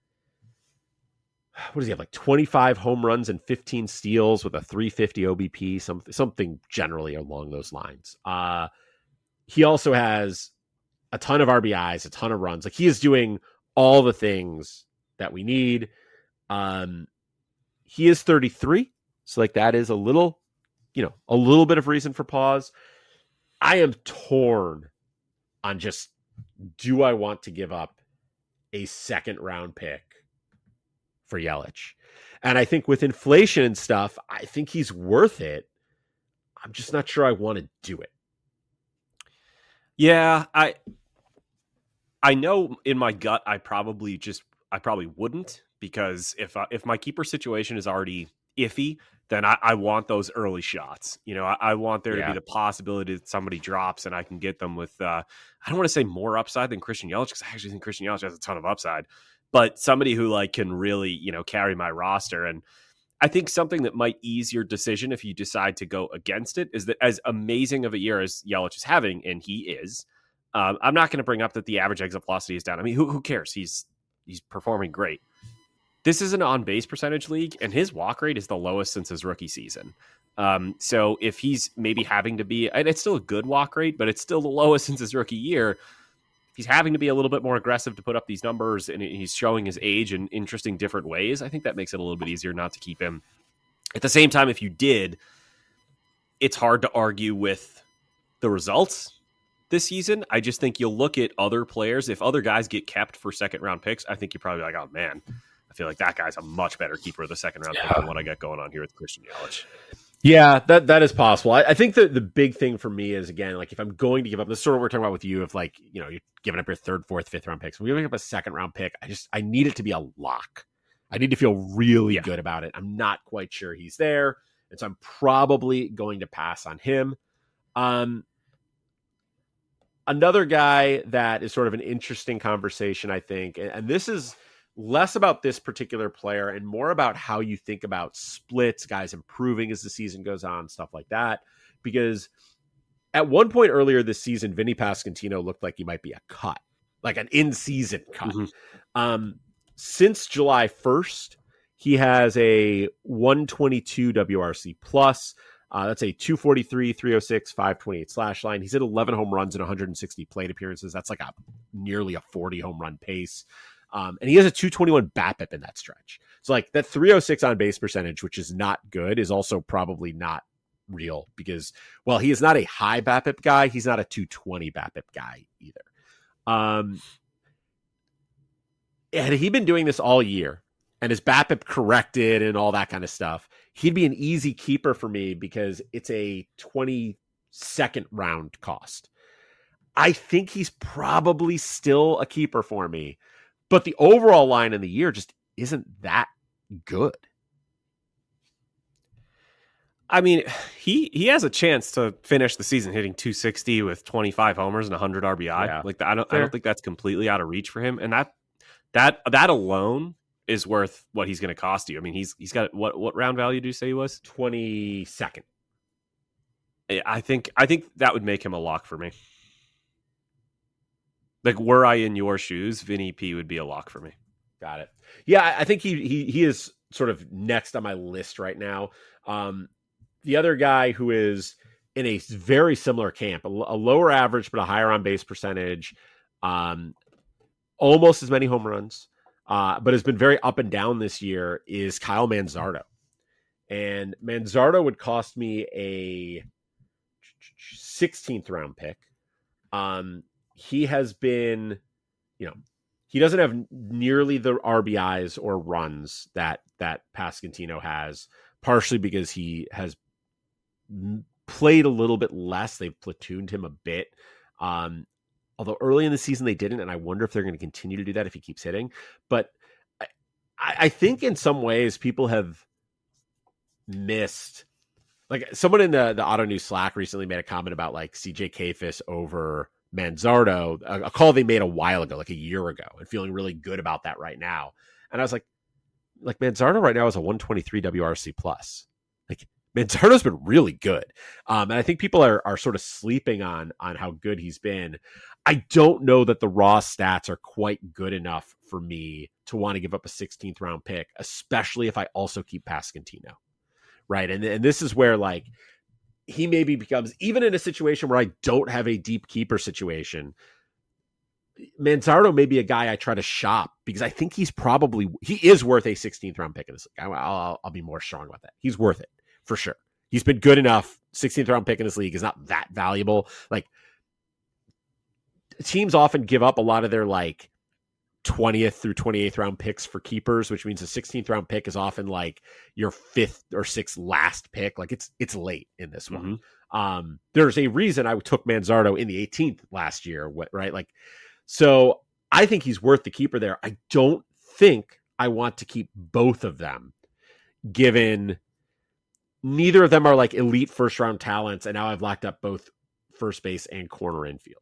what does he have, like twenty-five home runs and fifteen steals with a three fifty O B P, something, something generally along those lines. Uh, he also has a ton of R B Is, a ton of runs. Like, he is doing all the things that we need. Um, he is thirty-three. So like that is a little, you know, a little bit of reason for pause. I am torn on just, do I want to give up a second round pick for Yelich? And I think with inflation and stuff, I think he's worth it. I'm just not sure I want to do it. Yeah, I I know in my gut, I probably just, I probably wouldn't, because if I, if my keeper situation is already iffy, then I, I want those early shots. You know, I, I want there Yeah. to be the possibility that somebody drops and I can get them with, uh, I don't want to say more upside than Christian Yelich, because I actually think Christian Yelich has a ton of upside, but somebody who like can really, you know, carry my roster. And I think something that might ease your decision if you decide to go against it is that as amazing of a year as Yelich is having, and he is, um, I'm not going to bring up that the average exit velocity is down. I mean, who, who cares? He's, he's performing great. This is an on-base percentage league, and his walk rate is the lowest since his rookie season. Um, so if he's maybe having to be, and it's still a good walk rate, but it's still the lowest since his rookie year. If he's having to be a little bit more aggressive to put up these numbers, and he's showing his age in interesting different ways, I think that makes it a little bit easier not to keep him. At the same time, if you did, it's hard to argue with the results this season. I just think you'll look at other players. If other guys get kept for second round picks, I think you're probably like, oh man, I feel like that guy's a much better keeper of the second round yeah. pick than what I got going on here with Christian Yelich. Yeah, that that is possible. I, I think that the big thing for me is, again, like if I'm going to give up, this is sort of what we're talking about with you, if like, you know, you're giving up your third, fourth, fifth round picks. When you're giving up a second round pick, I just, I need it to be a lock. I need to feel really yeah. good about it. I'm not quite sure he's there. And so I'm probably going to pass on him. Um, another guy that is sort of an interesting conversation, I think, and, and this is less about this particular player and more about how you think about splits, guys improving as the season goes on, stuff like that. Because at one point earlier this season, Vinny Pasquantino looked like he might be a cut, like an in-season cut. Mm-hmm. Um, since July first, he has a one twenty-two W R C plus. Uh, that's a two forty-three, three oh six, five twenty-eight slash line. He's hit eleven home runs in one hundred sixty plate appearances. That's like a nearly a forty home run pace. Um, and he has a two twenty-one BABIP in that stretch. So like that three oh six on base percentage, which is not good, is also probably not real because, well, he is not a high BABIP guy. He's not a two twenty BABIP guy either. Um, had he been doing this all year and his BABIP corrected and all that kind of stuff, he'd be an easy keeper for me because it's a twenty-second round cost. I think he's probably still a keeper for me, but the overall line in the year just isn't that good. I mean, he he has a chance to finish the season hitting two sixty with twenty-five homers and one hundred R B I. Yeah. Like I don't Fair. I don't think that's completely out of reach for him, and that that that alone is worth what he's going to cost you. I mean, he's he's got what what round value do you say he was? twenty-second. I think I think that would make him a lock for me. Like, were I in your shoes, Vinny P would be a lock for me. Got it. Yeah, I think he he he is sort of next on my list right now. Um, the other guy who is in a very similar camp, a, a lower average but a higher on base percentage, um, almost as many home runs, uh, but has been very up and down this year, is Kyle Manzardo. And Manzardo would cost me a sixteenth round pick. Um, he has been, you know, he doesn't have nearly the R B Is or runs that that Pasquantino has, partially because he has played a little bit less. They've platooned him a bit. Um, although early in the season they didn't, and I wonder if they're going to continue to do that if he keeps hitting. But I, I think in some ways people have missed, like someone in the, the Auto News Slack recently made a comment about like C J Kayfus over Manzardo, a, a call they made a while ago, like a year ago, and feeling really good about that right now. And I was like, like Manzardo right now is a one twenty-three W R C plus. Like Manzardo's been really good. Um, and I think people are, are sort of sleeping on, on how good he's been. I don't know that the raw stats are quite good enough for me to want to give up a sixteenth round pick, especially if I also keep Pasquantino. Right. And, and this is where like he maybe becomes, even in a situation where I don't have a deep keeper situation, Manzardo may be a guy I try to shop because I think he's probably, he is worth a sixteenth round pick in this league. I'll, I'll, I'll be more strong about that. He's worth it for sure. He's been good enough. sixteenth round pick in this league is not that valuable. Like teams often give up a lot of their like twentieth through twenty-eighth round picks for keepers, which means a sixteenth round pick is often like your fifth or sixth last pick. Like it's, it's late in this one. Mm-hmm. Um, there's a reason I took Manzardo in the eighteenth last year, right? Like, so I think he's worth the keeper there. I don't think I want to keep both of them, given neither of them are like elite first round talents. And now I've locked up both first base and corner infield.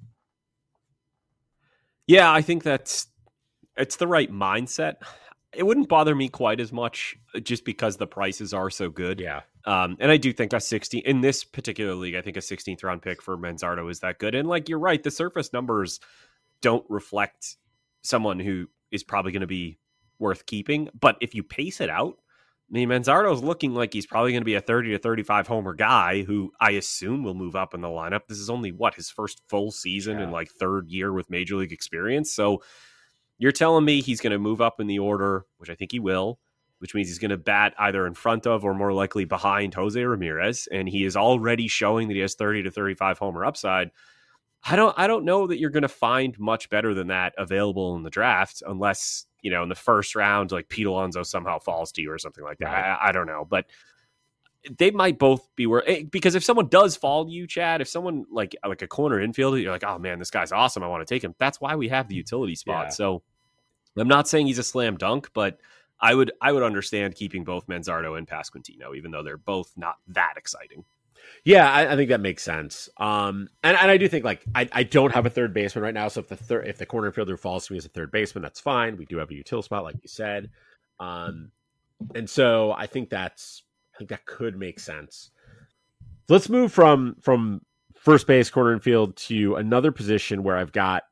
Yeah, I think that's it's the right mindset. It wouldn't bother me quite as much just because the prices are so good. Yeah. Um, and I do think a sixteen in this particular league, I think a sixteenth round pick for Manzardo is that good. And like, you're right, the surface numbers don't reflect someone who is probably going to be worth keeping. But if you pace it out, I mean, Manzardo's looking like he's probably going to be a thirty to thirty-five homer guy who I assume will move up in the lineup. This is only what, his first full season Yeah. and like third year with major league experience. So you're telling me he's going to move up in the order, which I think he will, which means he's going to bat either in front of or more likely behind Jose Ramirez. And he is already showing that he has thirty to thirty-five homer upside. I don't, I don't know that you're going to find much better than that available in the draft, unless, you know, in the first round, like Pete Alonso somehow falls to you or something like that. Right. I, I don't know, but they might both be worth, because if someone does fall to you, Chad, if someone like, like a corner infielder, you're like, oh man, this guy's awesome, I want to take him. That's why we have the utility spot. Yeah. So I'm not saying he's a slam dunk, but I would, I would understand keeping both Manzardo and Pasquantino, even though they're both not that exciting. Yeah, I, I think that makes sense. Um, and, and I do think like I, I don't have a third baseman right now. So if the third if the corner fielder falls to me as a third baseman, that's fine. We do have a utility spot, like you said. Um, and so I think that's I think that could make sense. Let's move from from first base, corner infield to another position where I've got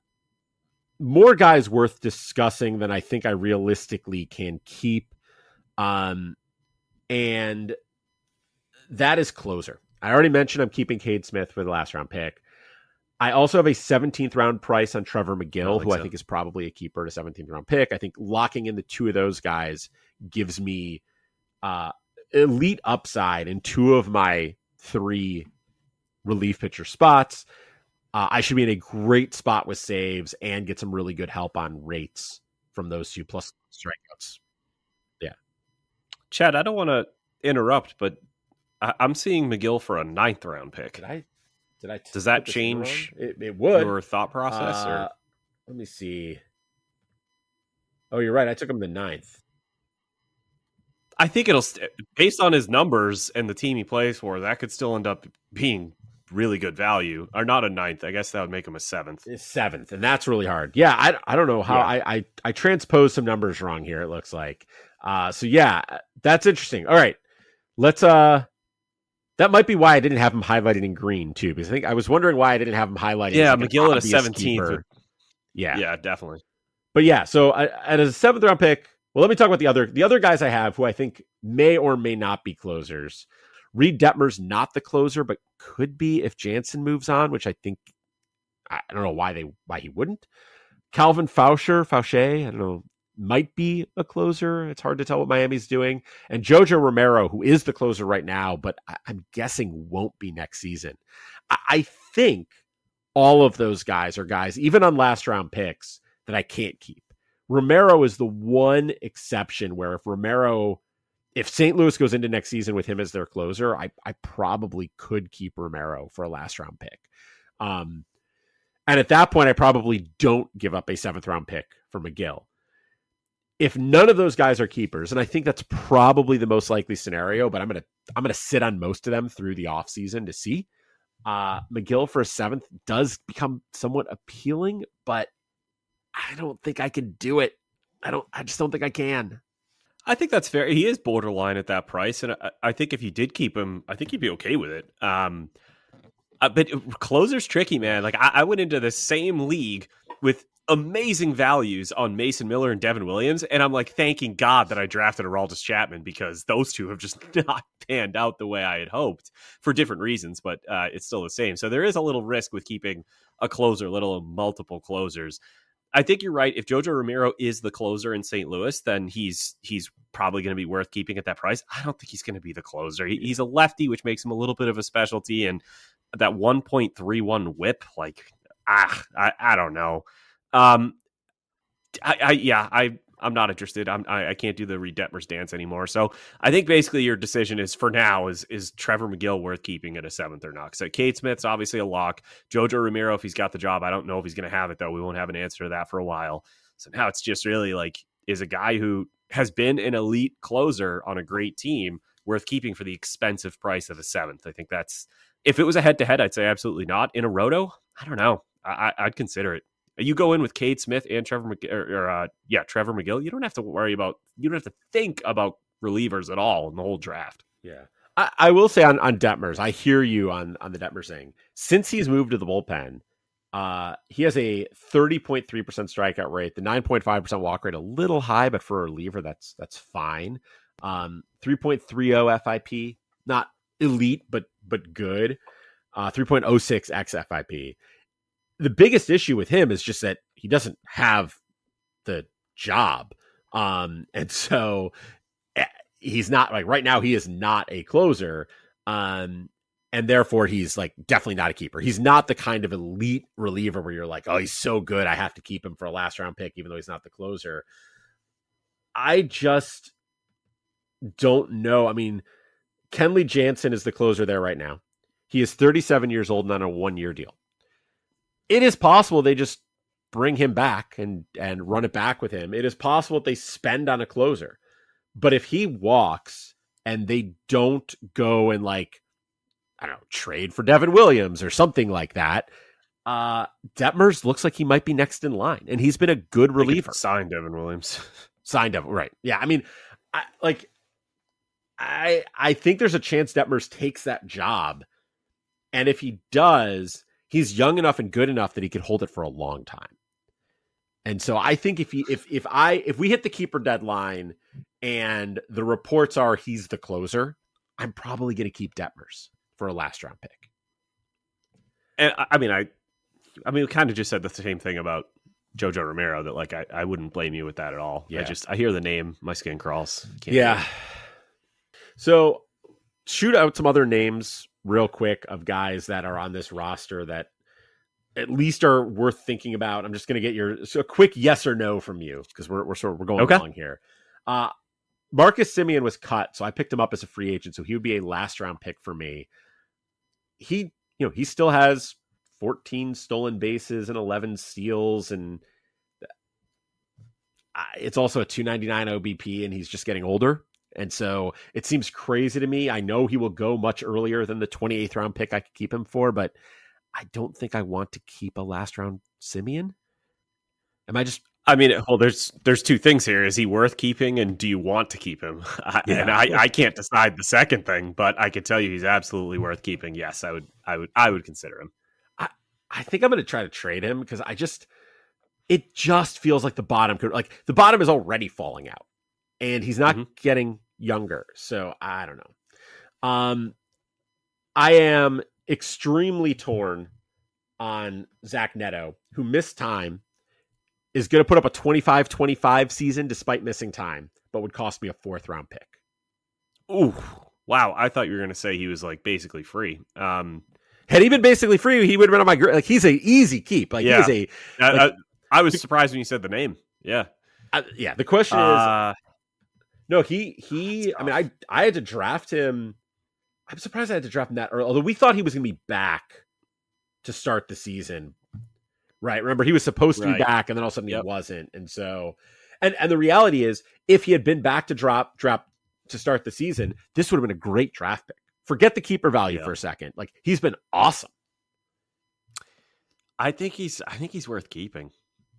more guys worth discussing than I think I realistically can keep. Um, and that is closer. I already mentioned I'm keeping Cade Smith for the last round pick. I also have a seventeenth round price on Trevor McGill, I who so. I think is probably a keeper at a seventeenth round pick. I think locking in the two of those guys gives me uh, elite upside in two of my three relief pitcher spots. Uh, I should be in a great spot with saves and get some really good help on rates from those two plus strikeouts. Yeah. Chad, I don't want to interrupt, but I'm seeing McGill for a ninth round pick. Did I? Did I? T- Does that change it, it would. your thought process? Uh, or let me see. Oh, you're right. I took him the ninth. I think it'll, st- based on his numbers and the team he plays for, that could still end up being really good value. Or not a ninth. I guess that would make him a seventh. It's seventh, and that's really hard. Yeah, I, I don't know how yeah. I, I I transposed some numbers wrong here. It looks like. Uh, so yeah, that's interesting. All right, let's uh. That might be why I didn't have him highlighted in green too, because I think I was wondering why I didn't have him highlighted. Yeah, like McGill at a seventeenth. Would, yeah, yeah, definitely. But yeah, so I, as a seventh round pick, well, let me talk about the other the other guys I have who I think may or may not be closers. Reed Detmer's not the closer, but could be if Jansen moves on, which I think I don't know why they why he wouldn't. Calvin Faucher, Faucher, I don't know. Might be a closer. It's hard to tell what Miami's doing. And Jojo Romero, who is the closer right now, but I- I'm guessing won't be next season. I-, I think all of those guys are guys, even on last round picks, that I can't keep. Romero is the one exception where if Romero, if Saint Louis goes into next season with him as their closer, I, I probably could keep Romero for a last round pick. Um, and at that point, I probably don't give up a seventh round pick for McGill. If none of those guys are keepers, and I think that's probably the most likely scenario, but I'm gonna I'm gonna sit on most of them through the offseason to see. Uh, McGill for a seventh does become somewhat appealing, but I don't think I can do it. I don't. I just don't think I can. I think that's fair. He is borderline at that price, and I, I think if you did keep him, I think you'd be okay with it. Um, uh, but closer's tricky, man. Like I, I went into the same league with amazing values on Mason Miller and Devin Williams, and I'm like thanking God that I drafted Aroldis Chapman, because those two have just not panned out the way I had hoped for different reasons, but uh, it's still the same. So there is a little risk with keeping a closer, little multiple closers. I think you're right. If Jojo Romero is the closer in Saint Louis, then he's he's probably going to be worth keeping at that price. I don't think he's going to be the closer. He, he's a lefty, which makes him a little bit of a specialty, and that one point three one whip, like ah, I, I don't know. Um, I, I yeah, I I'm not interested. I'm, I, I can't do the Reed Detmers dance anymore. So I think basically your decision is for now is is Trevor McGill worth keeping at a seventh or not? So Cade Smith's obviously a lock. Jojo Romero, if he's got the job, I don't know if he's going to have it though. We won't have an answer to that for a while. So now it's just really like, is a guy who has been an elite closer on a great team worth keeping for the expensive price of a seventh? I think that's, if it was a head to head, I'd say absolutely not. In a roto, I don't know. I, I'd consider it. You go in with Cade Smith and Trevor McGill, or, or uh, yeah, Trevor McGill. You don't have to worry about, you don't have to think about relievers at all in the whole draft. Yeah. I, I will say on, on Detmers, I hear you on, on the Detmers thing. Since he's moved to the bullpen, uh, he has a thirty point three percent strikeout rate, the nine point five percent walk rate, a little high, but for a reliever, that's, that's fine. Um, three point three oh F I P, not elite, but, but good. Uh, three point oh six X F I P. The biggest issue with him is just that he doesn't have the job. Um, and so he's not like right now, he is not a closer. Um, and therefore he's like definitely not a keeper. He's not the kind of elite reliever where you're like, oh, he's so good, I have to keep him for a last round pick, even though he's not the closer. I just don't know. I mean, Kenley Jansen is the closer there right now. He is thirty-seven years old and on a one year deal. It is possible they just bring him back and, and run it back with him. It is possible that they spend on a closer. But if he walks and they don't go and like, I don't know, trade for Devin Williams or something like that, uh, Detmers looks like he might be next in line. And he's been a good reliever. Signed Devin Williams. Signed Devin, right. Yeah, I mean, I, like, I I think there's a chance Detmers takes that job. And if he does, he's young enough and good enough that he could hold it for a long time. And so I think if he, if, if I, if we hit the keeper deadline and the reports are he's the closer, I'm probably going to keep Detmers for a last round pick. And I mean, I, I mean, we kind of just said the same thing about Jojo Romero that like, I, I wouldn't blame you with that at all. Yeah. I just, I hear the name, my skin crawls. Can't yeah. So shoot out some other names real quick of guys that are on this roster that at least are worth thinking about. I'm just going to get your so a quick yes or no from you because we're we're sort of we're going okay. along here. Uh, Marcus Semien was cut, so I picked him up as a free agent, so he would be a last round pick for me. He, you know, he still has fourteen stolen bases and eleven steals, and it's also a two ninety-nine O B P, and he's just getting older. And so it seems crazy to me. I know he will go much earlier than the twenty-eighth round pick I could keep him for, but I don't think I want to keep a last round Semien. Am I just, I mean, well, there's, there's two things here. Is he worth keeping and do you want to keep him? I, Yeah. And I, I can't decide the second thing, but I could tell you he's absolutely worth keeping. Yes, I would, I would, I would consider him. I, I think I'm going to try to trade him because I just, it just feels like the bottom could, like the bottom is already falling out. And he's not mm-hmm. getting younger. So I don't know. Um, I am extremely torn on Zach Neto, who missed time, is going to put up a twenty-five twenty-five season despite missing time, but would cost me a fourth round pick. Ooh, wow. I thought you were going to say he was like basically free. Um, Had he been basically free, he would have been on my grid. Like he's a easy keep. Like yeah. he's a, I, like, I, I was surprised when you said the name. Yeah. I, yeah. The question uh, is, no, he, he, I mean, I, I had to draft him. I'm surprised I had to draft him that early, although we thought he was going to be back to start the season. Right. Remember, he was supposed to right. be back and then all of a sudden yep. he wasn't. And so, and, and the reality is if he had been back to drop, drop to start the season, this would have been a great draft pick. Forget the keeper value yep. for a second. Like he's been awesome. I think he's, I think he's worth keeping.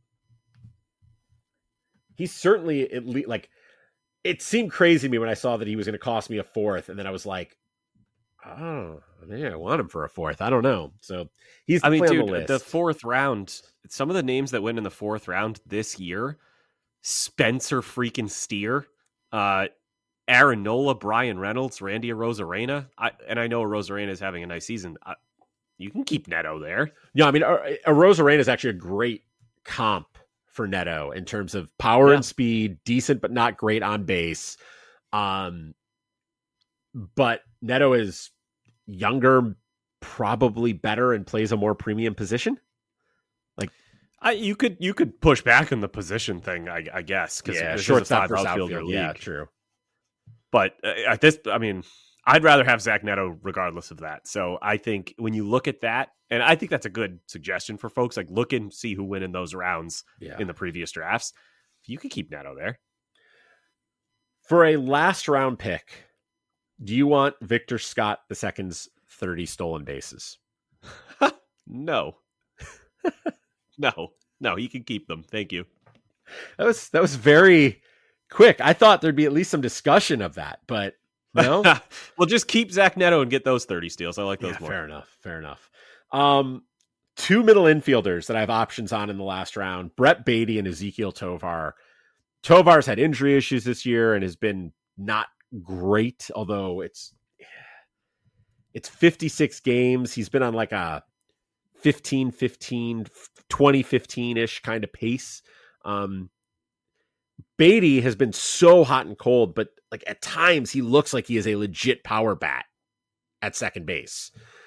He's certainly at least like, it seemed crazy to me when I saw that he was going to cost me a fourth. And then I was like, oh, maybe I want him for a fourth. I don't know. So he's, I mean, dude, on the, list. The fourth round, some of the names that went in the fourth round this year, Spencer freaking Steer, uh, Aaron Nola, Brian Reynolds, Randy Arozarena. I, and I know Arozarena is having a nice season. I, you can keep Neto there. Yeah. I mean, Arozarena is actually a great comp for Neto in terms of power yeah. and speed, decent, but not great on base. Um, but Neto is younger, probably better, and plays a more premium position. Like, I, you could you could push back on the position thing, I, I guess, because Yeah, this shortstop is a versus five outfielder outfield. league. Yeah, true. But uh, at this, I mean, I'd rather have Zach Neto regardless of that. So I think when you look at that, and I think that's a good suggestion for folks, like look and see who win in those rounds Yeah. in the previous drafts. You could keep Neto there. For a last round pick, do you want Victor Scott the second's thirty stolen bases? No. no. No, he can keep them. Thank you. That was that was very quick. I thought there'd be at least some discussion of that, but no. Well, just keep Zach Neto and get those thirty steals. I like those yeah, more. Fair enough. Fair enough. Um, two middle infielders that I have options on in the last round: Brett Beatty and Ezequiel Tovar. Tovar's had injury issues this year and has been not great, although it's it's fifty-six games. He's been on like a fifteen fifteen, twenty fifteen-ish kind of pace. Um, Beatty has been so hot and cold, but like at times he looks like he is a legit power bat at second base.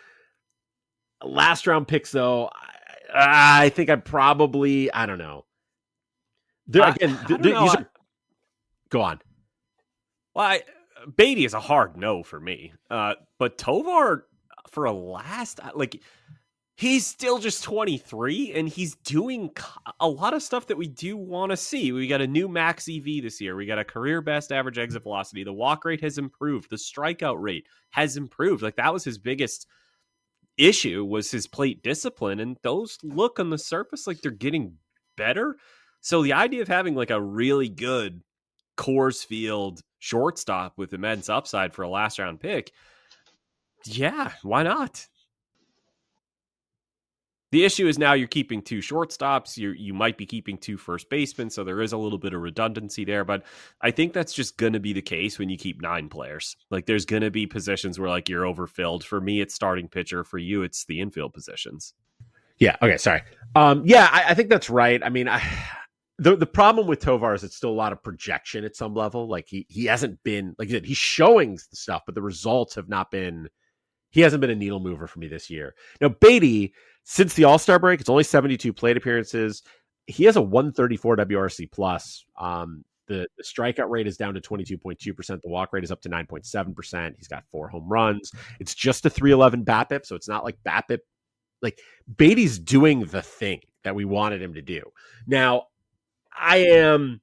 Last round picks, though, I, I think I'd probably, I don't know. There, I, again, I th- don't know. these I, are, go on. Well, I, Beatty is a hard no for me. Uh, but Tovar, for a last, like, he's still just twenty-three, and he's doing a lot of stuff that we do want to see. We got a new max E V this year. We got a career best average exit velocity. The walk rate has improved. The strikeout rate has improved. Like, that was his biggest issue, was his plate discipline, and those look on the surface like they're getting better. So the idea of having like a really good Coors Field shortstop with immense upside for a last round pick, yeah, why not? The issue is now you're keeping two shortstops. You you might be keeping two first basemen, so there is a little bit of redundancy there. But I think that's just going to be the case when you keep nine players. Like, there's going to be positions where like you're overfilled. For me, it's starting pitcher. For you, it's the infield positions. Yeah. Okay. Sorry. Um, yeah, I, I think that's right. I mean, I, the the problem with Tovar is it's still a lot of projection at some level. Like he he hasn't been, like you said, he's showing the stuff, but the results have not been. He hasn't been a needle mover for me this year. Now, Beatty, since the All-Star break, it's only seventy-two plate appearances. He has a one thirty-four W R C plus. Um, the, the strikeout rate is down to twenty-two point two percent. The walk rate is up to nine point seven percent. He's got four home runs. It's just a three eleven BABIP, so it's not like BABIP. Like, Beatty's doing the thing that we wanted him to do. Now, I am,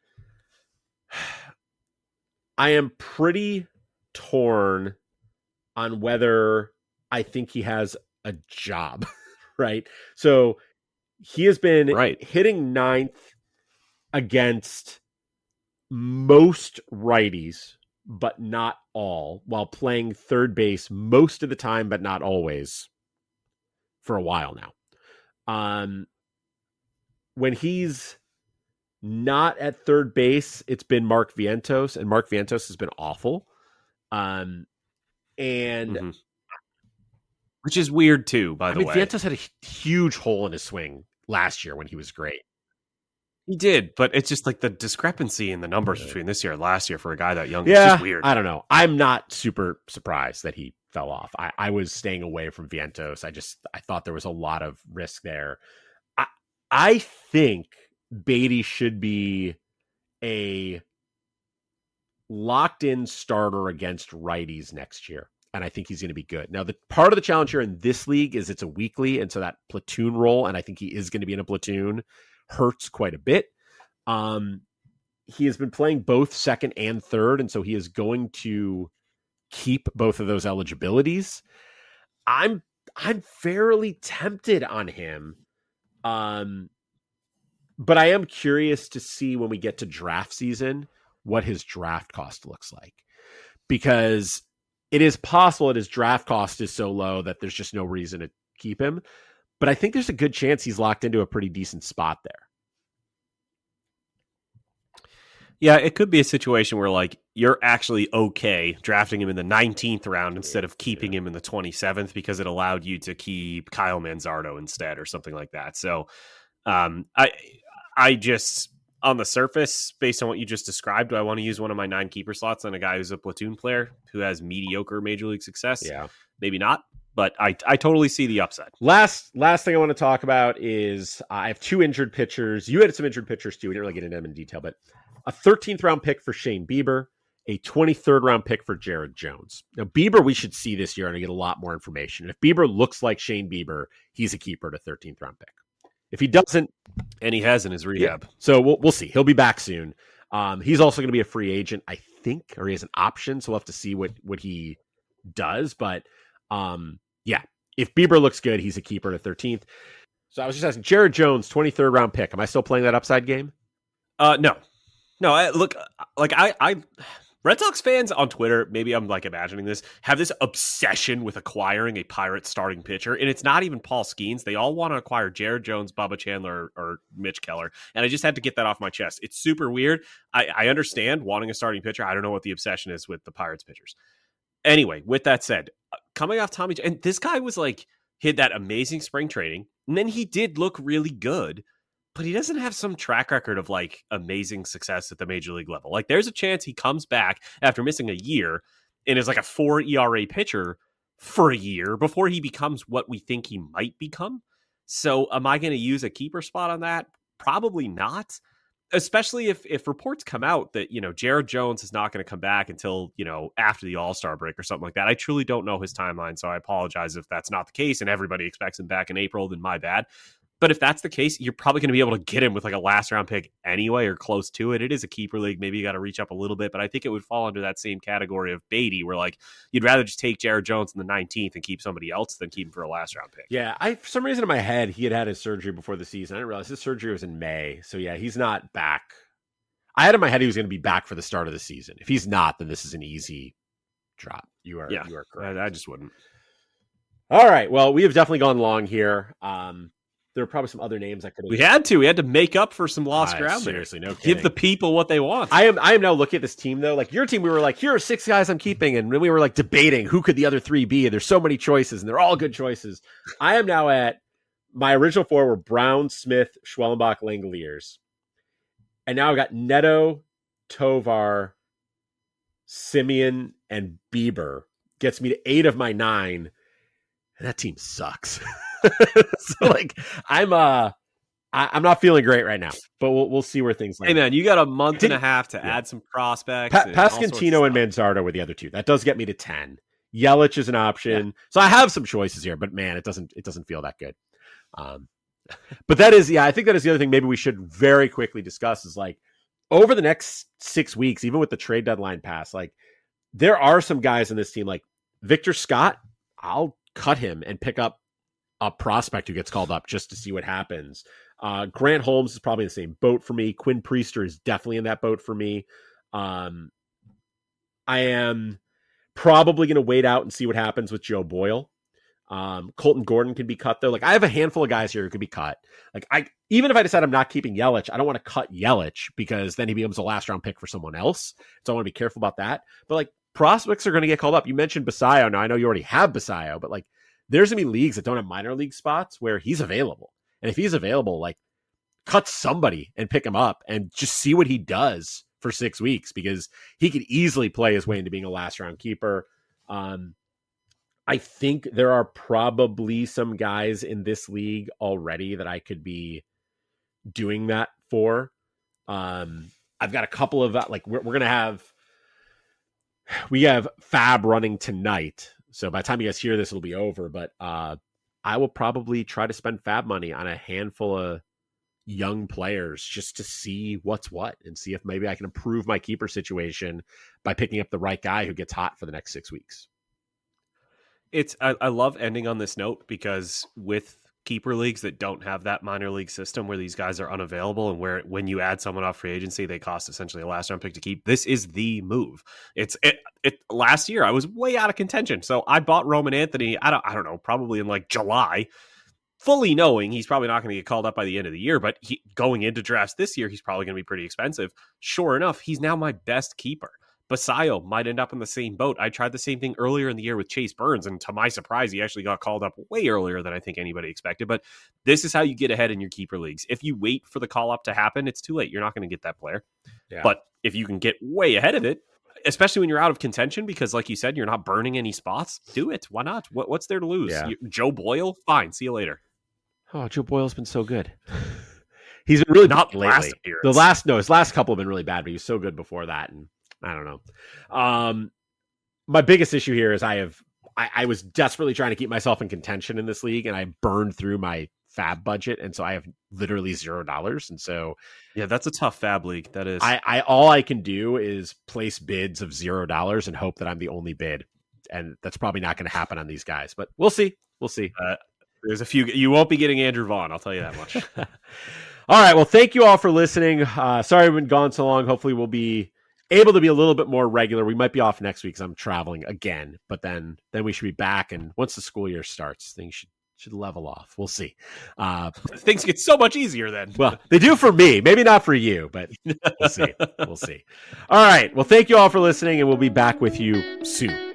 I am pretty torn on whether I think he has a job, right? So he has been right. hitting ninth against most righties, but not all, while playing third base most of the time, but not always, for a while now. Um, when he's not at third base, it's been Mark Vientos, and Mark Vientos has been awful. Um, And mm-hmm. Which is weird too, by I the mean, way. Vientos had a huge hole in his swing last year when he was great. He did, but it's just like the discrepancy in the numbers yeah. between this year and last year for a guy that young. Yeah, it's just weird. I don't know. I'm not super surprised that he fell off. I, I was staying away from Vientos. I just I thought there was a lot of risk there. I I think Beatty should be a locked in starter against righties next year. And I think he's going to be good. Now, the part of the challenge here in this league is it's a weekly. And so that platoon role, and I think he is going to be in a platoon, hurts quite a bit. Um, he has been playing both second and third. And so he is going to keep both of those eligibilities. I'm, I'm fairly tempted on him. Um, but I am curious to see when we get to draft season, what his draft cost looks like, because it is possible that his draft cost is so low that there's just no reason to keep him. But I think there's a good chance he's locked into a pretty decent spot there. Yeah, it could be a situation where like you're actually okay drafting him in the nineteenth round instead of keeping yeah. him in the twenty-seventh because it allowed you to keep Kyle Manzardo instead or something like that. So um, I, I just, on the surface, based on what you just described, do I want to use one of my nine keeper slots on a guy who's a platoon player who has mediocre major league success? Yeah. Maybe not. but I I totally see the upside. Last last thing I want to talk about is uh, I have two injured pitchers. You had some injured pitchers too. We didn't really get into them in detail, but a thirteenth round pick for Shane Bieber, a twenty-third round pick for Jared Jones. Now, Bieber, we should see this year and get a lot more information. If Bieber looks like Shane Bieber, he's a keeper at a thirteenth round pick. If he doesn't, and he has in his rehab, yeah. so we'll we'll see. He'll be back soon. Um, he's also going to be a free agent, I think, or he has an option. So we'll have to see what what he does. But um, yeah, if Bieber looks good, he's a keeper at a thirteenth. So I was just asking, Jared Jones, twenty-third round pick. Am I still playing that upside game? Uh, no, no. I, look, like I, I, Red Sox fans on Twitter, maybe I'm like imagining this, have this obsession with acquiring a Pirates starting pitcher, and it's not even Paul Skeens. They all want to acquire Jared Jones, Bubba Chandler, or, or Mitch Keller, and I just had to get that off my chest. It's super weird. I, I understand wanting a starting pitcher. I don't know what the obsession is with the Pirates pitchers. Anyway, with that said, coming off Tommy, and this guy was like, hit that amazing spring training, and then he did look really good, but he doesn't have some track record of like amazing success at the major league level. Like there's a chance he comes back after missing a year and is like a four E R A pitcher for a year before he becomes what we think he might become. So am I going to use a keeper spot on that? Probably not. Especially if, if reports come out that, you know, Jared Jones is not going to come back until, you know, after the All-Star break or something like that. I truly don't know his timeline. So I apologize if that's not the case and everybody expects him back in April, then my bad. But if that's the case, you're probably going to be able to get him with like a last round pick anyway, or close to it. It is a keeper league. Maybe you got to reach up a little bit, but I think it would fall under that same category of Beatty, where like you'd rather just take Jared Jones in the nineteenth and keep somebody else than keep him for a last round pick. Yeah, I for some reason in my head he had had his surgery before the season. I didn't realize his surgery was in May, so yeah, he's not back. I had in my head he was going to be back for the start of the season. If he's not, then this is an easy drop. You are, yeah, you are correct. I, I just wouldn't. All right. Well, we have definitely gone long here. Um, there are probably some other names I could have. We had to. We had to make up for some lost uh, ground. Seriously, there. no kidding. Give the people what they want. I am. I am now looking at this team though. Like your team, we were like, here are six guys I'm keeping, and then we were like debating who could the other three be. And there's so many choices, and they're all good choices. I am now at my original four were Brown, Smith, Schwellenbach, Langeliers, and now I've got Neto, Tovar, Simeon, and Bieber. Gets me to eight of my nine, and that team sucks. So like I'm uh I, I'm not feeling great right now, but we'll we'll see where things land. Hey man, you got a month Did, and a half to yeah. add some prospects. Pa- Pascantino and Manzardo were the other two. That does get me to ten. Yelich is an option, yeah. So I have some choices here, but man, it doesn't it doesn't feel that good. Um, but that is yeah, I think that is the other thing. Maybe we should very quickly discuss is like over the next six weeks, even with the trade deadline pass, like there are some guys in this team like Victor Scott. I'll cut him and pick up a prospect who gets called up just to see what happens. Uh, Grant Holmes is probably the same boat for me. Quinn Priester is definitely in that boat for me. Um, I am probably going to wait out and see what happens with Joe Boyle. Um, Colton Gordon can be cut though. Like I have a handful of guys here who could be cut. Like I, even if I decide I'm not keeping Yelich, I don't want to cut Yelich because then he becomes a last round pick for someone else. So I want to be careful about that. But like prospects are going to get called up. You mentioned Basayo. Now I know you already have Basayo, but like there's going to be leagues that don't have minor league spots where he's available. And if he's available, like cut somebody and pick him up and just see what he does for six weeks because he could easily play his way into being a last round keeper. Um, I think there are probably some guys in this league already that I could be doing that for. Um, I've got a couple of like, we're, we're going to have, we have Fab running tonight. So by the time you guys hear this, it'll be over, but uh, I will probably try to spend Fab money on a handful of young players just to see what's what and see if maybe I can improve my keeper situation by picking up the right guy who gets hot for the next six weeks. It's I, I love ending on this note because with keeper leagues that don't have that minor league system where these guys are unavailable and where when you add someone off free agency, they cost essentially a last round pick to keep. This is the move. It's it, it last year I was way out of contention. So I bought Roman Anthony. I don't, I don't know, probably in like July, fully knowing he's probably not going to get called up by the end of the year, but he, going into drafts this year, he's probably going to be pretty expensive. Sure enough, he's now my best keeper. Basayo might end up in the same boat. I tried the same thing earlier in the year with Chase Burns, and to my surprise, he actually got called up way earlier than I think anybody expected. But this is how you get ahead in your keeper leagues. If you wait for the call up to happen, it's too late. You're not going to get that player. Yeah. But if you can get way ahead of it, especially when you're out of contention, because like you said, you're not burning any spots. Do it. Why not? What, what's there to lose? Yeah. You, Joe Boyle, fine. See you later. Oh, Joe Boyle's been so good. He's been really not lately. last appearance. The last no, his last couple have been really bad, but he was so good before that, and I don't know. Um, my biggest issue here is I have I, I was desperately trying to keep myself in contention in this league, and I burned through my fab budget, and so I have literally zero dollars. And so, yeah, that's a tough fab league. That is. I, I all I can do is place bids of zero dollars and hope that I'm the only bid, and that's probably not going to happen on these guys. But we'll see. We'll see. Uh, there's a few. You won't be getting Andrew Vaughn. I'll tell you that much. All right. Well, thank you all for listening. Uh, sorry we've been gone so long. Hopefully, we'll be able to be a little bit more regular. We might be off next week because I'm traveling again, but then then we should be back. And once the school year starts, things should should level off. We'll see. Uh, Things get so much easier then. Well, they do for me. Maybe not for you, but we'll see. We'll see. All right. Well, thank you all for listening, and we'll be back with you soon.